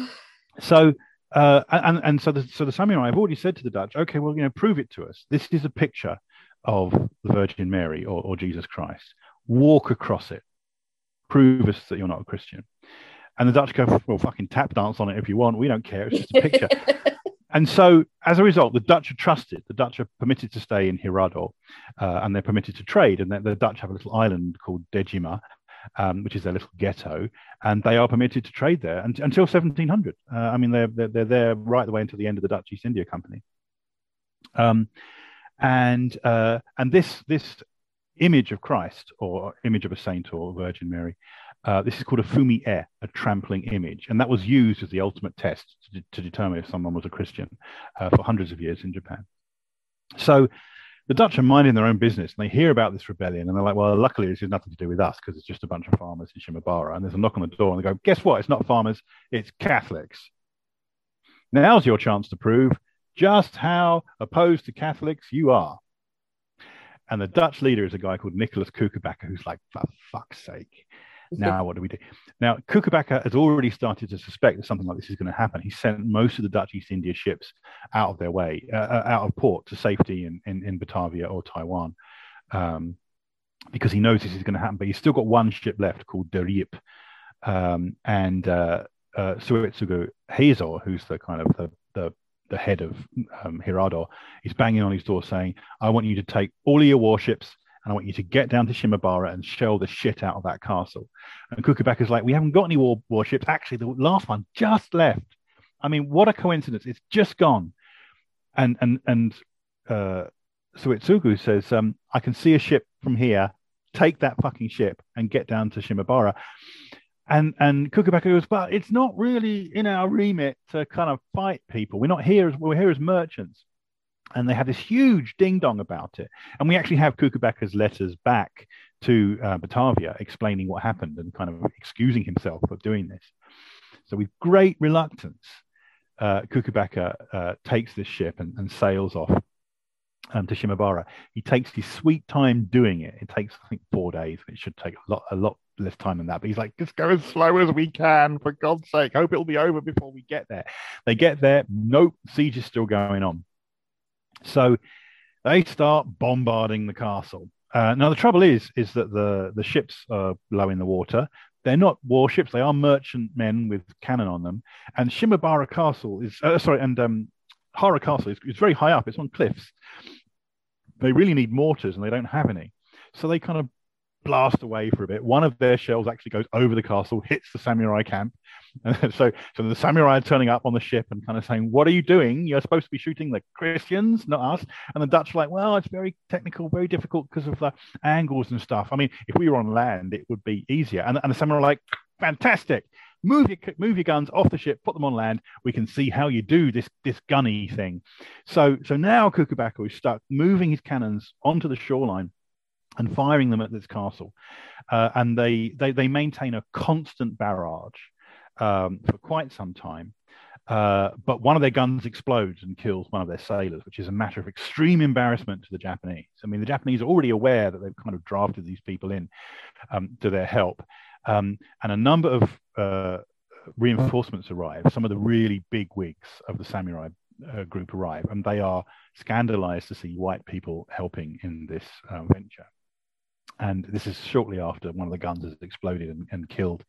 the samurai have already said to the Dutch, okay, well, you know, prove it to us. This is a picture of the Virgin Mary or Jesus Christ. Walk across it. Prove us that you're not a Christian. And the Dutch go, well, fucking tap dance on it if you want. We don't care. It's just a picture. And so, as a result, the Dutch are trusted. The Dutch are permitted to stay in Hirado, and they're permitted to trade. And the Dutch have a little island called Dejima, which is their little ghetto, and they are permitted to trade there until 1700. I mean, they're there right the way until the end of the Dutch East India Company. And this image of Christ, or image of a saint or Virgin Mary, this is called a fumi-e, a trampling image, and that was used as the ultimate test to determine if someone was a Christian for hundreds of years in Japan. So the Dutch are minding their own business, and they hear about this rebellion, and they're like, well, luckily this has nothing to do with us, because it's just a bunch of farmers in Shimabara. And there's a knock on the door, and they go, guess what? It's not farmers, it's Catholics. Now's your chance to prove just how opposed to Catholics you are. And the Dutch leader is a guy called Nicholas Kookabakker, who's like, for fuck's sake. Now, what do we do? Now, Kookabakker has already started to suspect that something like this is going to happen. He sent most of the Dutch East India ships out of their way, out of port to safety in Batavia or Taiwan, because he knows this is going to happen. But he's still got one ship left called De Riep, and Suetsugu Heizo, who's the kind of the head of Hirado, is banging on his door saying, I want you to take all of your warships, and I want you to get down to Shimabara and shell the shit out of that castle. And Kookabakker's like, we haven't got any warships. Actually, the last one just left. I mean, what a coincidence. It's just gone. And Suetsugu says, I can see a ship from here. Take that fucking ship and get down to Shimabara. And Kookabakker goes, but it's not really in our remit to kind of fight people. We're here as merchants. And they had this huge ding-dong about it. And we actually have Kookabakker's letters back to Batavia explaining what happened and kind of excusing himself for doing this. So with great reluctance, Kookabakker takes this ship and sails off to Shimabara. He takes his sweet time doing it. It takes, I think, 4 days. It should take a lot less time than that. But he's like, just go as slow as we can, for God's sake. Hope it'll be over before we get there. They get there. Nope, siege is still going on. So they start bombarding the castle. Now, the trouble is that the ships are low in the water. They're not warships. They are merchantmen with cannon on them. And Shimabara Castle is, Hara Castle is very high up. It's on cliffs. They really need mortars, and they don't have any. So they kind of blast away for a bit. One of their shells actually goes over the castle, hits the samurai camp. And so the samurai are turning up on the ship and kind of saying, what are you doing? You're supposed to be shooting the Christians, not us. And the Dutch are like, well, it's very technical, very difficult because of the angles and stuff. I mean, if we were on land, it would be easier. And the samurai are like, fantastic. Move your guns off the ship, put them on land. We can see how you do this gunny thing. So now Kookabakker is stuck moving his cannons onto the shoreline and firing them at this castle. And they maintain a constant barrage for quite some time. But one of their guns explodes and kills one of their sailors, which is a matter of extreme embarrassment to the Japanese. I mean, the Japanese are already aware that they've kind of drafted these people in to their help. And a number of reinforcements arrive. Some of the really big wigs of the samurai group arrive, and they are scandalized to see white people helping in this venture. And this is shortly after one of the guns has exploded and killed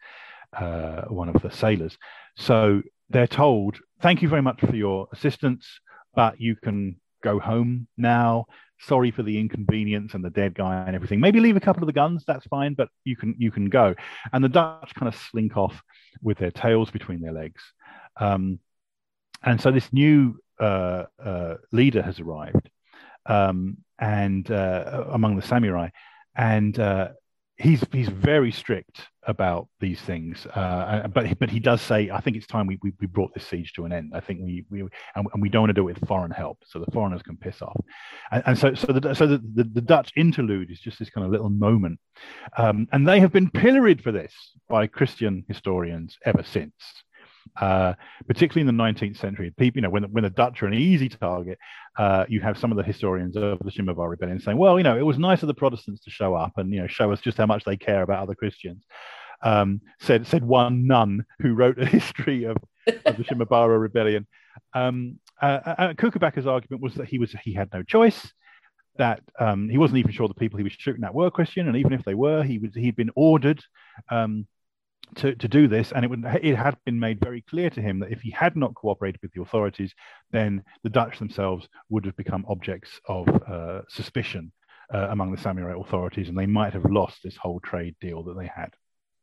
one of the sailors. So they're told, "Thank you very much for your assistance, but you can go home now. Sorry for the inconvenience and the dead guy and everything. Maybe leave a couple of the guns, that's fine, but you can go." And the Dutch kind of slink off with their tails between their legs. And so this new leader has arrived, and among the samurai, and he's very strict about these things. But he does say, "I think it's time we brought this siege to an end. I think we don't want to do it with foreign help, so the foreigners can piss off." And so the Dutch interlude is just this kind of little moment, and they have been pilloried for this by Christian historians ever since. Particularly in the 19th century, people, when the Dutch are an easy target, you have some of the historians of the Shimabara rebellion saying, "Well, it was nice of the Protestants to show up and show us just how much they care about other Christians." Said one nun who wrote a history of the Shimabara rebellion. Kukabaka's argument was that he had no choice, that he wasn't even sure the people he was shooting at were Christian, and even if they were, he'd been ordered to do this, and it had been made very clear to him that if he had not cooperated with the authorities, then the Dutch themselves would have become objects of suspicion among the samurai authorities, and they might have lost this whole trade deal that they had.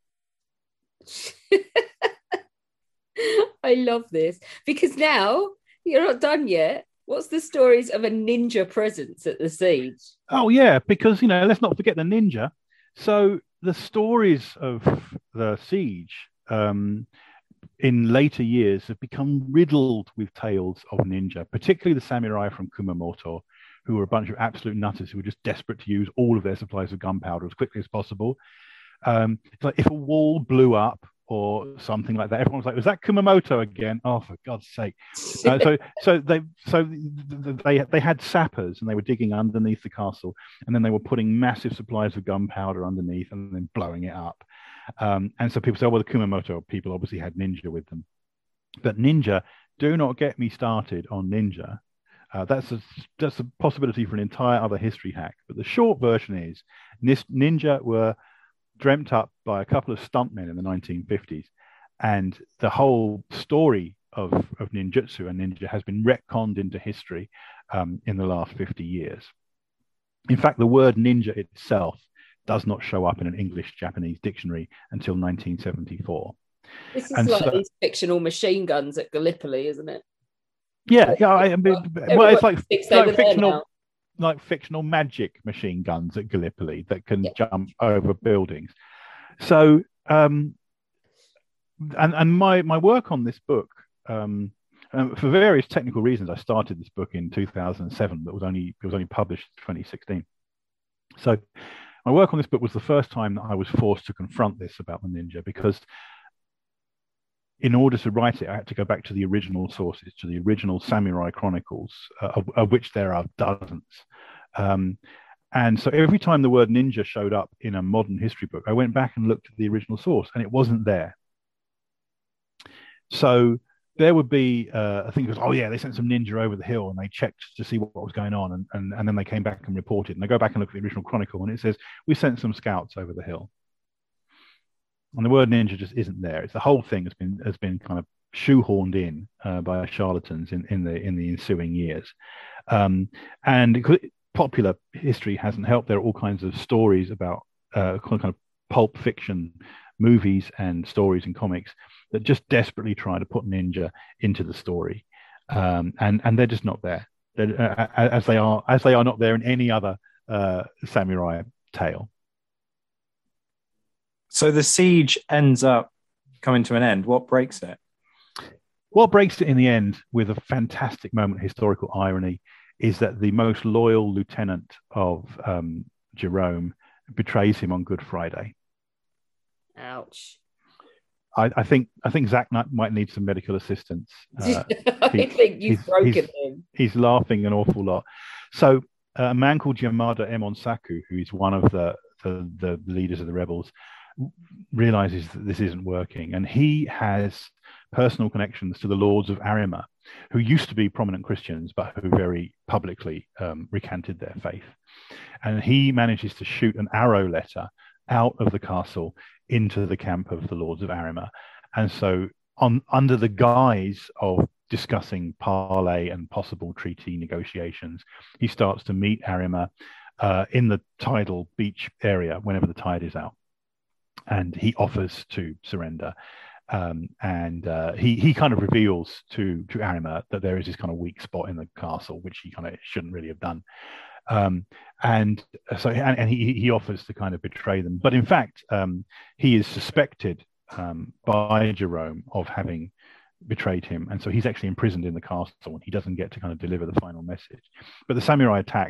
I love this, because now you're not done yet. What's the stories of a ninja presence at the siege? Oh yeah, because let's not forget the ninja. So the stories of the siege in later years have become riddled with tales of ninja, particularly the samurai from Kumamoto, who were a bunch of absolute nutters who were just desperate to use all of their supplies of gunpowder as quickly as possible. It's like if a wall blew up or something like that, everyone was like, "Was that Kumamoto again? Oh, for God's sake!" So they had sappers, and they were digging underneath the castle, and then they were putting massive supplies of gunpowder underneath and then blowing it up. And so people say, "Well, the Kumamoto people obviously had ninja with them," but ninja, do not get me started on ninja. That's a possibility for an entire other history hack. But the short version is, ninja were dreamt up by a couple of stuntmen in the 1950s, and the whole story of ninjutsu and ninja has been retconned into history in the last 50 years. In fact, the word ninja itself does not show up in an English-Japanese dictionary until 1974. This is like these fictional machine guns at Gallipoli, isn't it? Yeah. Well, it's like fictional. Like fictional magic machine guns at Gallipoli that can jump over buildings. So, and my work on this book, for various technical reasons, I started this book in 2007, but it was only published in 2016. So, my work on this book was the first time that I was forced to confront this about the ninja, because in order to write it, I had to go back to the original sources, to the original samurai chronicles, of which there are dozens. And so every time the word ninja showed up in a modern history book, I went back and looked at the original source, and it wasn't there. So there would be, I think it was, "Oh yeah, they sent some ninja over the hill and they checked to see what was going on. And then they came back and reported. And I go back and look at the original chronicle, and it says, "We sent some scouts over the hill." And the word ninja just isn't there. It's the whole thing has been kind of shoehorned in by charlatans in the ensuing years. And popular history hasn't helped. There are all kinds of stories about kind of pulp fiction movies and stories and comics that just desperately try to put ninja into the story, and they're just not there. As they are not there in any other samurai tale. So the siege ends up coming to an end. What breaks it? What breaks it in the end, with a fantastic moment of historical irony, is that the most loyal lieutenant of Jerome betrays him on Good Friday. Ouch. I think Zach might need some medical assistance. I think you've broken him. He's laughing an awful lot. So a man called Yamada Emonsaku, who is one of the leaders of the rebels, realizes that this isn't working, and he has personal connections to the lords of Arima, who used to be prominent Christians, but who very publicly recanted their faith. And he manages to shoot an arrow letter out of the castle into the camp of the Lords of Arima. And so under the guise of discussing parley and possible treaty negotiations, he starts to meet Arima in the tidal beach area whenever the tide is out. And he offers to surrender. He kind of reveals to Arima that there is this kind of weak spot in the castle, which he kind of shouldn't really have done. He offers to kind of betray them. But in fact, he is suspected by Jerome of having betrayed him. And so he's actually imprisoned in the castle, and he doesn't get to kind of deliver the final message. But the samurai attack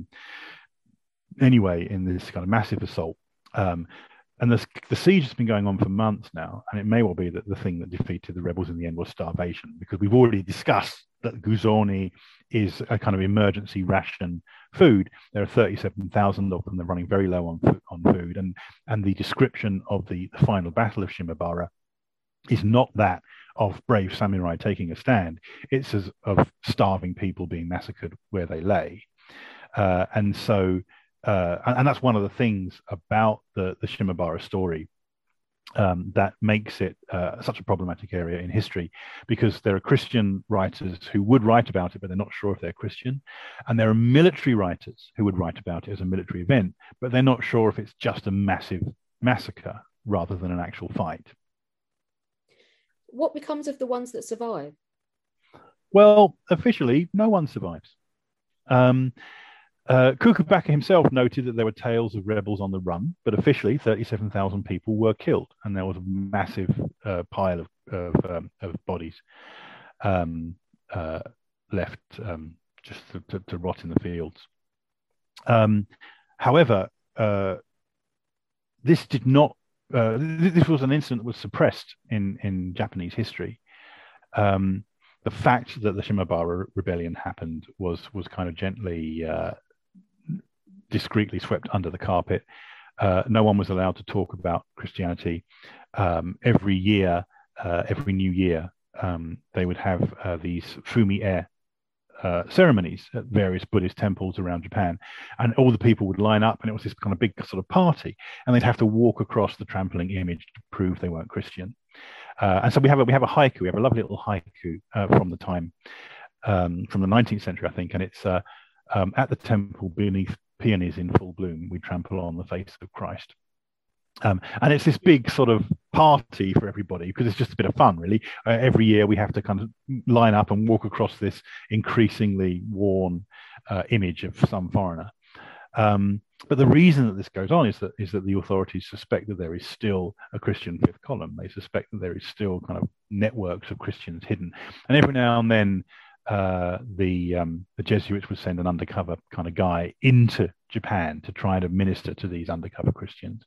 anyway in this kind of massive assault. And the siege has been going on for months now, and it may well be that the thing that defeated the rebels in the end was starvation, because we've already discussed that guzoni is a kind of emergency ration food. There are 37,000 of them. They're running very low on food, and the description of the final battle of Shimabara is not that of brave samurai taking a stand. It's of starving people being massacred where they lay, and that's one of the things about the Shimabara story that makes it such a problematic area in history, because there are Christian writers who would write about it, but they're not sure if they're Christian. And there are military writers who would write about it as a military event, but they're not sure if it's just a massive massacre rather than an actual fight. What becomes of the ones that survive? Well, officially, no one survives. Kukubaka himself noted that there were tales of rebels on the run, but officially 37,000 people were killed, and there was a massive pile of bodies left just to rot in the fields. However, this did not. This was an incident that was suppressed in Japanese history. The fact that the Shimabara rebellion happened was kind of gently, discreetly swept under the carpet. No one was allowed to talk about Christianity. Every year, every new year, they would have these fumi-e ceremonies at various Buddhist temples around Japan, and all the people would line up, and it was this kind of big sort of party, and they'd have to walk across the trampling image to prove they weren't Christian. And so we have a haiku. We have a lovely little haiku from the time, from the 19th century, I think, and it's at the temple beneath peonies in full bloom, we trample on the face of Christ. And it's this big sort of party for everybody, because it's just a bit of fun, really. Every year we have to kind of line up and walk across this increasingly worn image of some foreigner. But the reason that this goes on is that the authorities suspect that there is still a Christian fifth column. They suspect that there is still kind of networks of Christians hidden. And every now and then the Jesuits would send an undercover kind of guy into Japan to try to minister to these undercover Christians.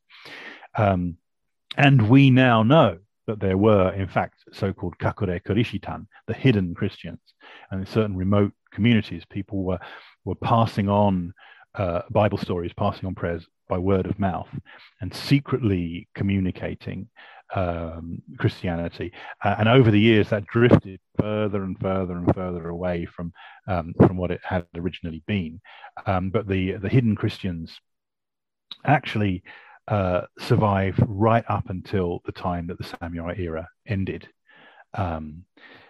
And we now know that there were, in fact, so-called kakure korishitan, the hidden Christians. And in certain remote communities, people were passing on Bible stories, passing on prayers by word of mouth, and secretly communicating Christianity. And over the years, that drifted further and further and further away from what it had originally been. But the hidden Christians actually survived right up until the time that the samurai era ended. In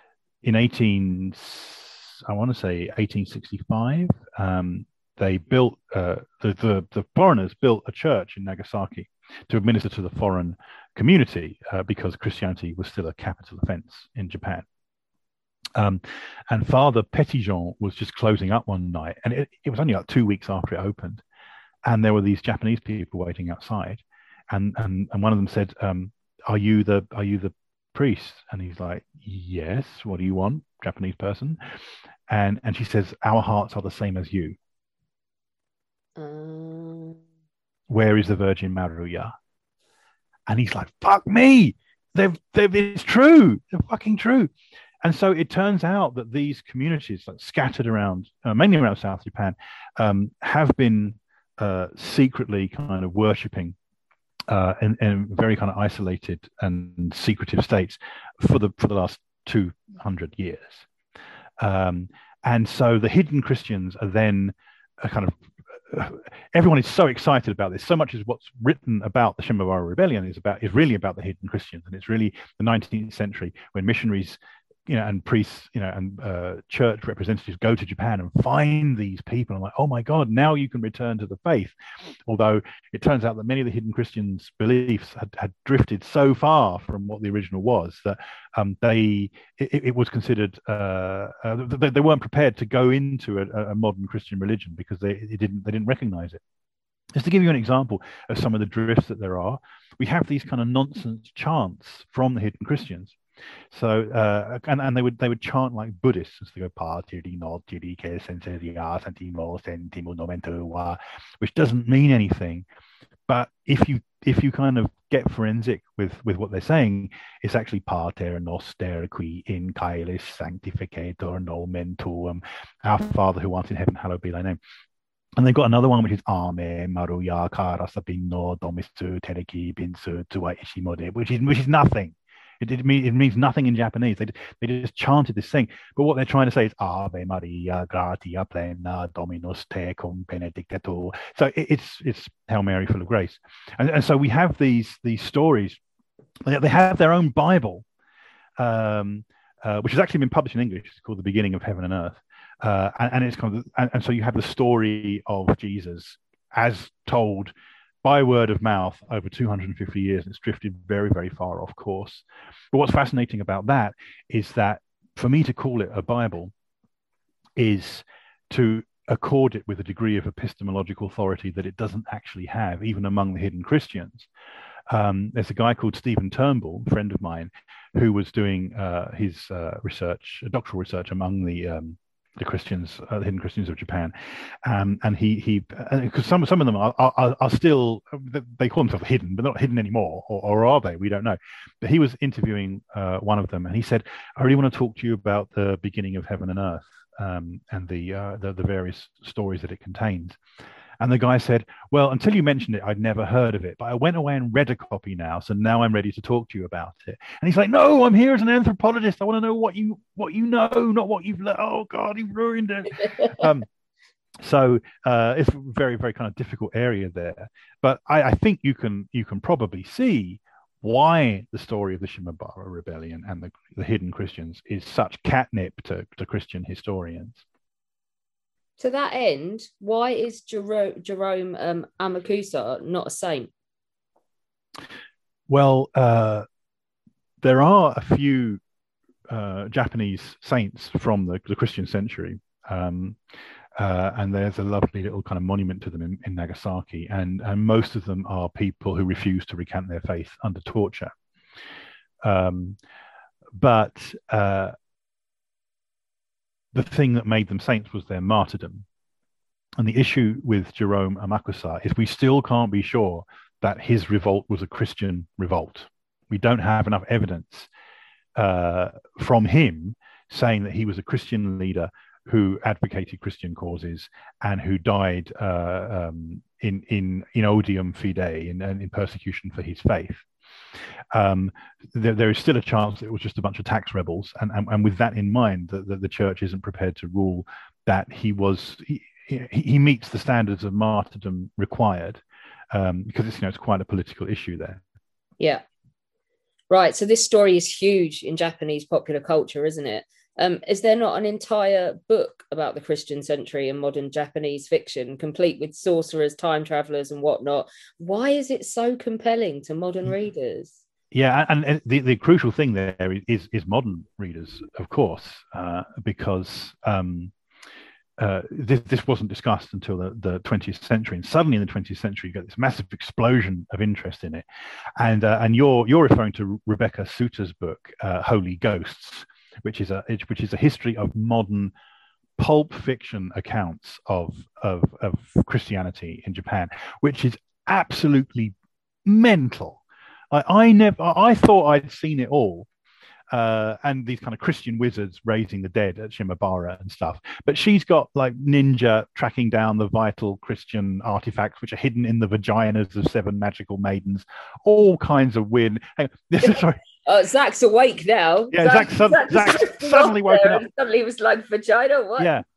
1865, they built the foreigners built a church in Nagasaki to administer to the foreign community, because Christianity was still a capital offense in Japan. And Father Petitjean was just closing up one night, and it was only like 2 weeks after it opened, and there were these Japanese people waiting outside, and one of them said, "Are you the priest?" And he's like, "Yes. What do you want, Japanese person?" And she says, "Our hearts are the same as you. Where is the Virgin Maruya?" And he's like, "Fuck me! It's true. They're fucking true." And so it turns out that these communities, like scattered around, mainly around South Japan, have been secretly kind of worshipping in very kind of isolated and secretive states for the last 200 years. And so the hidden Christians are then kind of everyone is so excited about this. So much is what's written about the Shimabara rebellion is really about the hidden Christians, and it's really the 19th century when missionaries, and priests, and church representatives go to Japan and find these people and like, oh my God, now you can return to the faith. Although it turns out that many of the hidden Christians' beliefs had drifted so far from what the original was that it was considered they weren't prepared to go into a modern Christian religion because they didn't recognize it. Just to give you an example of some of the drifts that there are, we have these kind of nonsense chants from the hidden Christians. So and they would chant like Buddhists, as they go partiri no tiri ke senseria sentimo sentimo nomento wa, which doesn't mean anything. But if you kind of get forensic with what they're saying, it's actually pater noster qui in caelis sanctificator nomen tuum, our Father who art in heaven, hallowed be thy name. And they've got another one which is Ame Maruya Karasapino Domisu Tereki Binsu Tua Ishimode, which is nothing. It means nothing in Japanese. They just chanted this thing. But what they're trying to say is Ave Maria gratia plena Dominus tecum benedicta. So it's Hail Mary full of grace. And so we have these stories. They have their own Bible, which has actually been published in English. It's called The Beginning of Heaven and Earth. And it's kind of, and so you have the story of Jesus as told by word of mouth over 250 years. It's drifted very, very far off course. But what's fascinating about that is that for me to call it a Bible is to accord it with a degree of epistemological authority that it doesn't actually have, even among the hidden Christians. There's a guy called Stephen Turnbull, a friend of mine, who was doing his doctoral research among the Christians, the hidden Christians of Japan, and he because some of them are still, they call themselves hidden, but not hidden anymore, or are they? We don't know. But he was interviewing one of them, and he said, "I really want to talk to you about the beginning of heaven and earth, and the various stories that it contains." And the guy said, "Well, until you mentioned it, I'd never heard of it, but I went away and read a copy now, so now I'm ready to talk to you about it." And he's like, "No, I'm here as an anthropologist. I want to know what you know, not what you've learned. Oh God, you've ruined it." So it's a very, very kind of difficult area there. But I think you can probably see why the story of the Shimabara rebellion and the hidden Christians is such catnip to Christian historians. To that end, why is Jerome Amakusa not a saint? Well, there are a few Japanese saints from the Christian century, and there's a lovely little kind of monument to them in Nagasaki, and most of them are people who refuse to recant their faith under torture. But the thing that made them saints was their martyrdom. And the issue with Jerome Amakusa is we still can't be sure that his revolt was a Christian revolt. We don't have enough evidence from him saying that he was a Christian leader who advocated Christian causes and who died in odium fidei, in persecution for his faith. There is still a chance that it was just a bunch of tax rebels, and with that in mind, the church isn't prepared to rule that he meets the standards of martyrdom required, because it's quite a political issue there. Yeah, right. So this story is huge in Japanese popular culture, isn't it? Is there not an entire book about the Christian century and modern Japanese fiction, complete with sorcerers, time travelers, and whatnot? Why is it so compelling to modern readers? Yeah, and the crucial thing there is modern readers, of course, because this wasn't discussed until the 20th century, and suddenly in the 20th century you get this massive explosion of interest in it, and you're referring to Rebecca Suter's book, Holy Ghosts, which is a history of modern pulp fiction accounts of Christianity in Japan, which is absolutely mental. I thought I'd seen it all, and these kind of Christian wizards raising the dead at Shimabara and stuff. But she's got like ninja tracking down the vital Christian artifacts which are hidden in the vaginas of 7 magical maidens, all kinds of weird. Sorry. Zach's awake now. Yeah, Zach's suddenly woken up. Suddenly he was like, vagina, what? Yeah.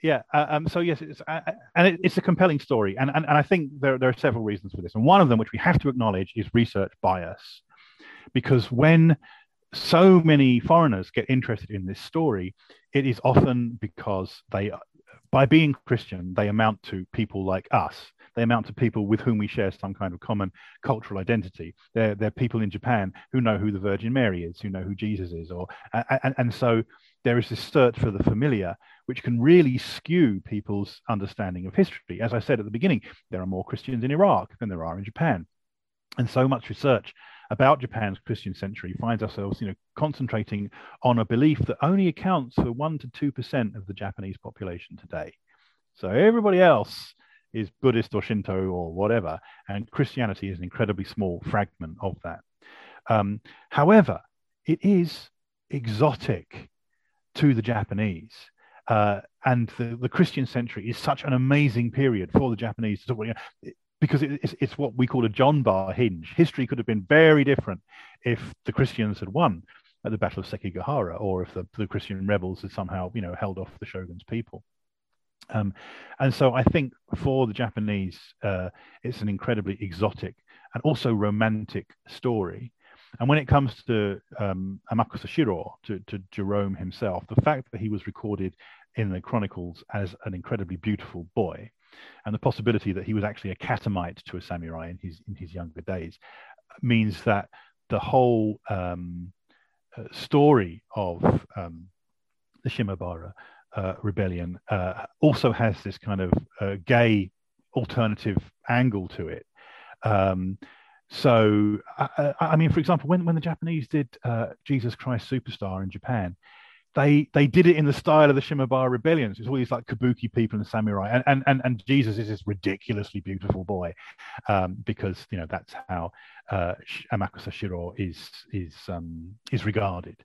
Yeah. So yes, it's a compelling story, and I think there are several reasons for this, and one of them, which we have to acknowledge, is research bias, because when so many foreigners get interested in this story, it is often because by being Christian, they amount to people like us. They amount to people with whom we share some kind of common cultural identity. They're people in Japan who know who the Virgin Mary is, who know who Jesus is, and so there is this search for the familiar, which can really skew people's understanding of history. As I said at the beginning, there are more Christians in Iraq than there are in Japan, and so much research about Japan's Christian century finds ourselves, concentrating on a belief that only accounts for 1 to 2% of the Japanese population today. So everybody else is Buddhist or Shinto or whatever, and Christianity is an incredibly small fragment of that. However, it is exotic to the Japanese. And the Christian century is such an amazing period for the Japanese, because it's what we call a John bar hinge. History could have been very different if the Christians had won at the Battle of Sekigahara, or if the Christian rebels had somehow, held off the shogun's people. And so I think for the Japanese, it's an incredibly exotic and also romantic story. And when it comes to Amakusa Shiro, to Jerome himself, the fact that he was recorded in the chronicles as an incredibly beautiful boy, and the possibility that he was actually a catamite to a samurai in his younger days, means that the whole story of the Shimabara rebellion also has this kind of gay alternative angle to it. So, I mean, for example, when the Japanese did Jesus Christ Superstar in Japan, they did it in the style of the Shimabara rebellions. It's all these like kabuki people and samurai, and Jesus is this ridiculously beautiful boy, because that's how Amakusa Shiro is regarded.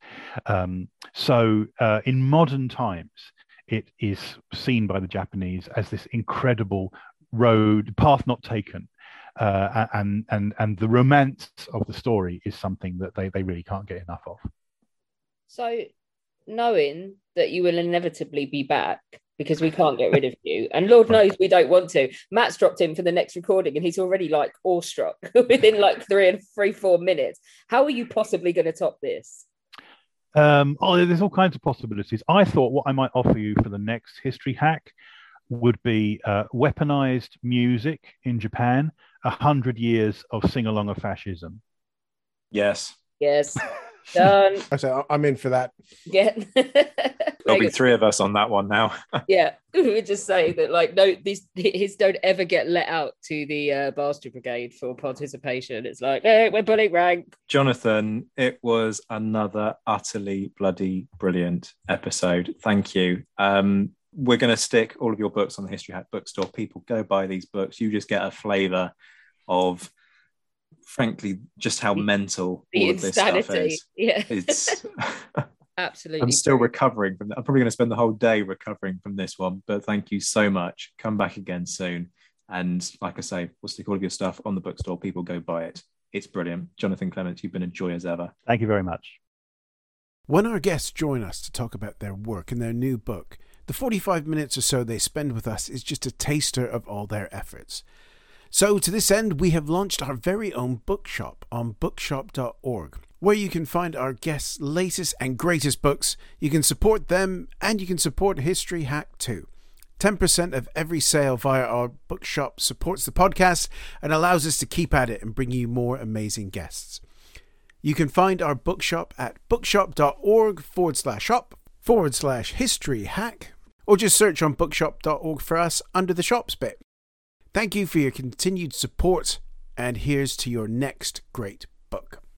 So in modern times, it is seen by the Japanese as this incredible path not taken. And the romance of the story is something that they really can't get enough of. So, knowing that you will inevitably be back, because we can't get rid of you, and Lord knows we don't want to. Matt's dropped in for the next recording, and he's already like awestruck within like 4 minutes. How are you possibly going to top this? There's all kinds of possibilities. I thought what I might offer you for the next history hack would be weaponized music in Japan, 100 years of sing-along of fascism. Yes. Done. So I'm in for that. Yeah. There'll be 3 of us on that one now. Yeah. We would just say that, like, no, his don't ever get let out to the Bastard Brigade for participation. It's like, hey, we're pulling rank. Jonathan, it was another utterly bloody brilliant episode. Thank you. We're going to stick all of your books on the History Hack bookstore. People, go buy these books. You just get a flavour of, frankly, just how mental all of this stuff is. Yeah. It's absolutely. I'm still recovering from that. I'm probably going to spend the whole day recovering from this one, but thank you so much. Come back again soon. And like I say, we'll stick all of your stuff on the bookstore. People, go buy it. It's brilliant. Jonathan Clements, you've been a joy as ever. Thank you very much. When our guests join us to talk about their work and their new book, the 45 minutes or so they spend with us is just a taster of all their efforts. So to this end, we have launched our very own bookshop on bookshop.org, where you can find our guests' latest and greatest books. You can support them, and you can support History Hack too. 10% of every sale via our bookshop supports the podcast and allows us to keep at it and bring you more amazing guests. You can find our bookshop at bookshop.org/shop/history hack, or just search on bookshop.org for us under the shops bit. Thank you for your continued support, and here's to your next great book.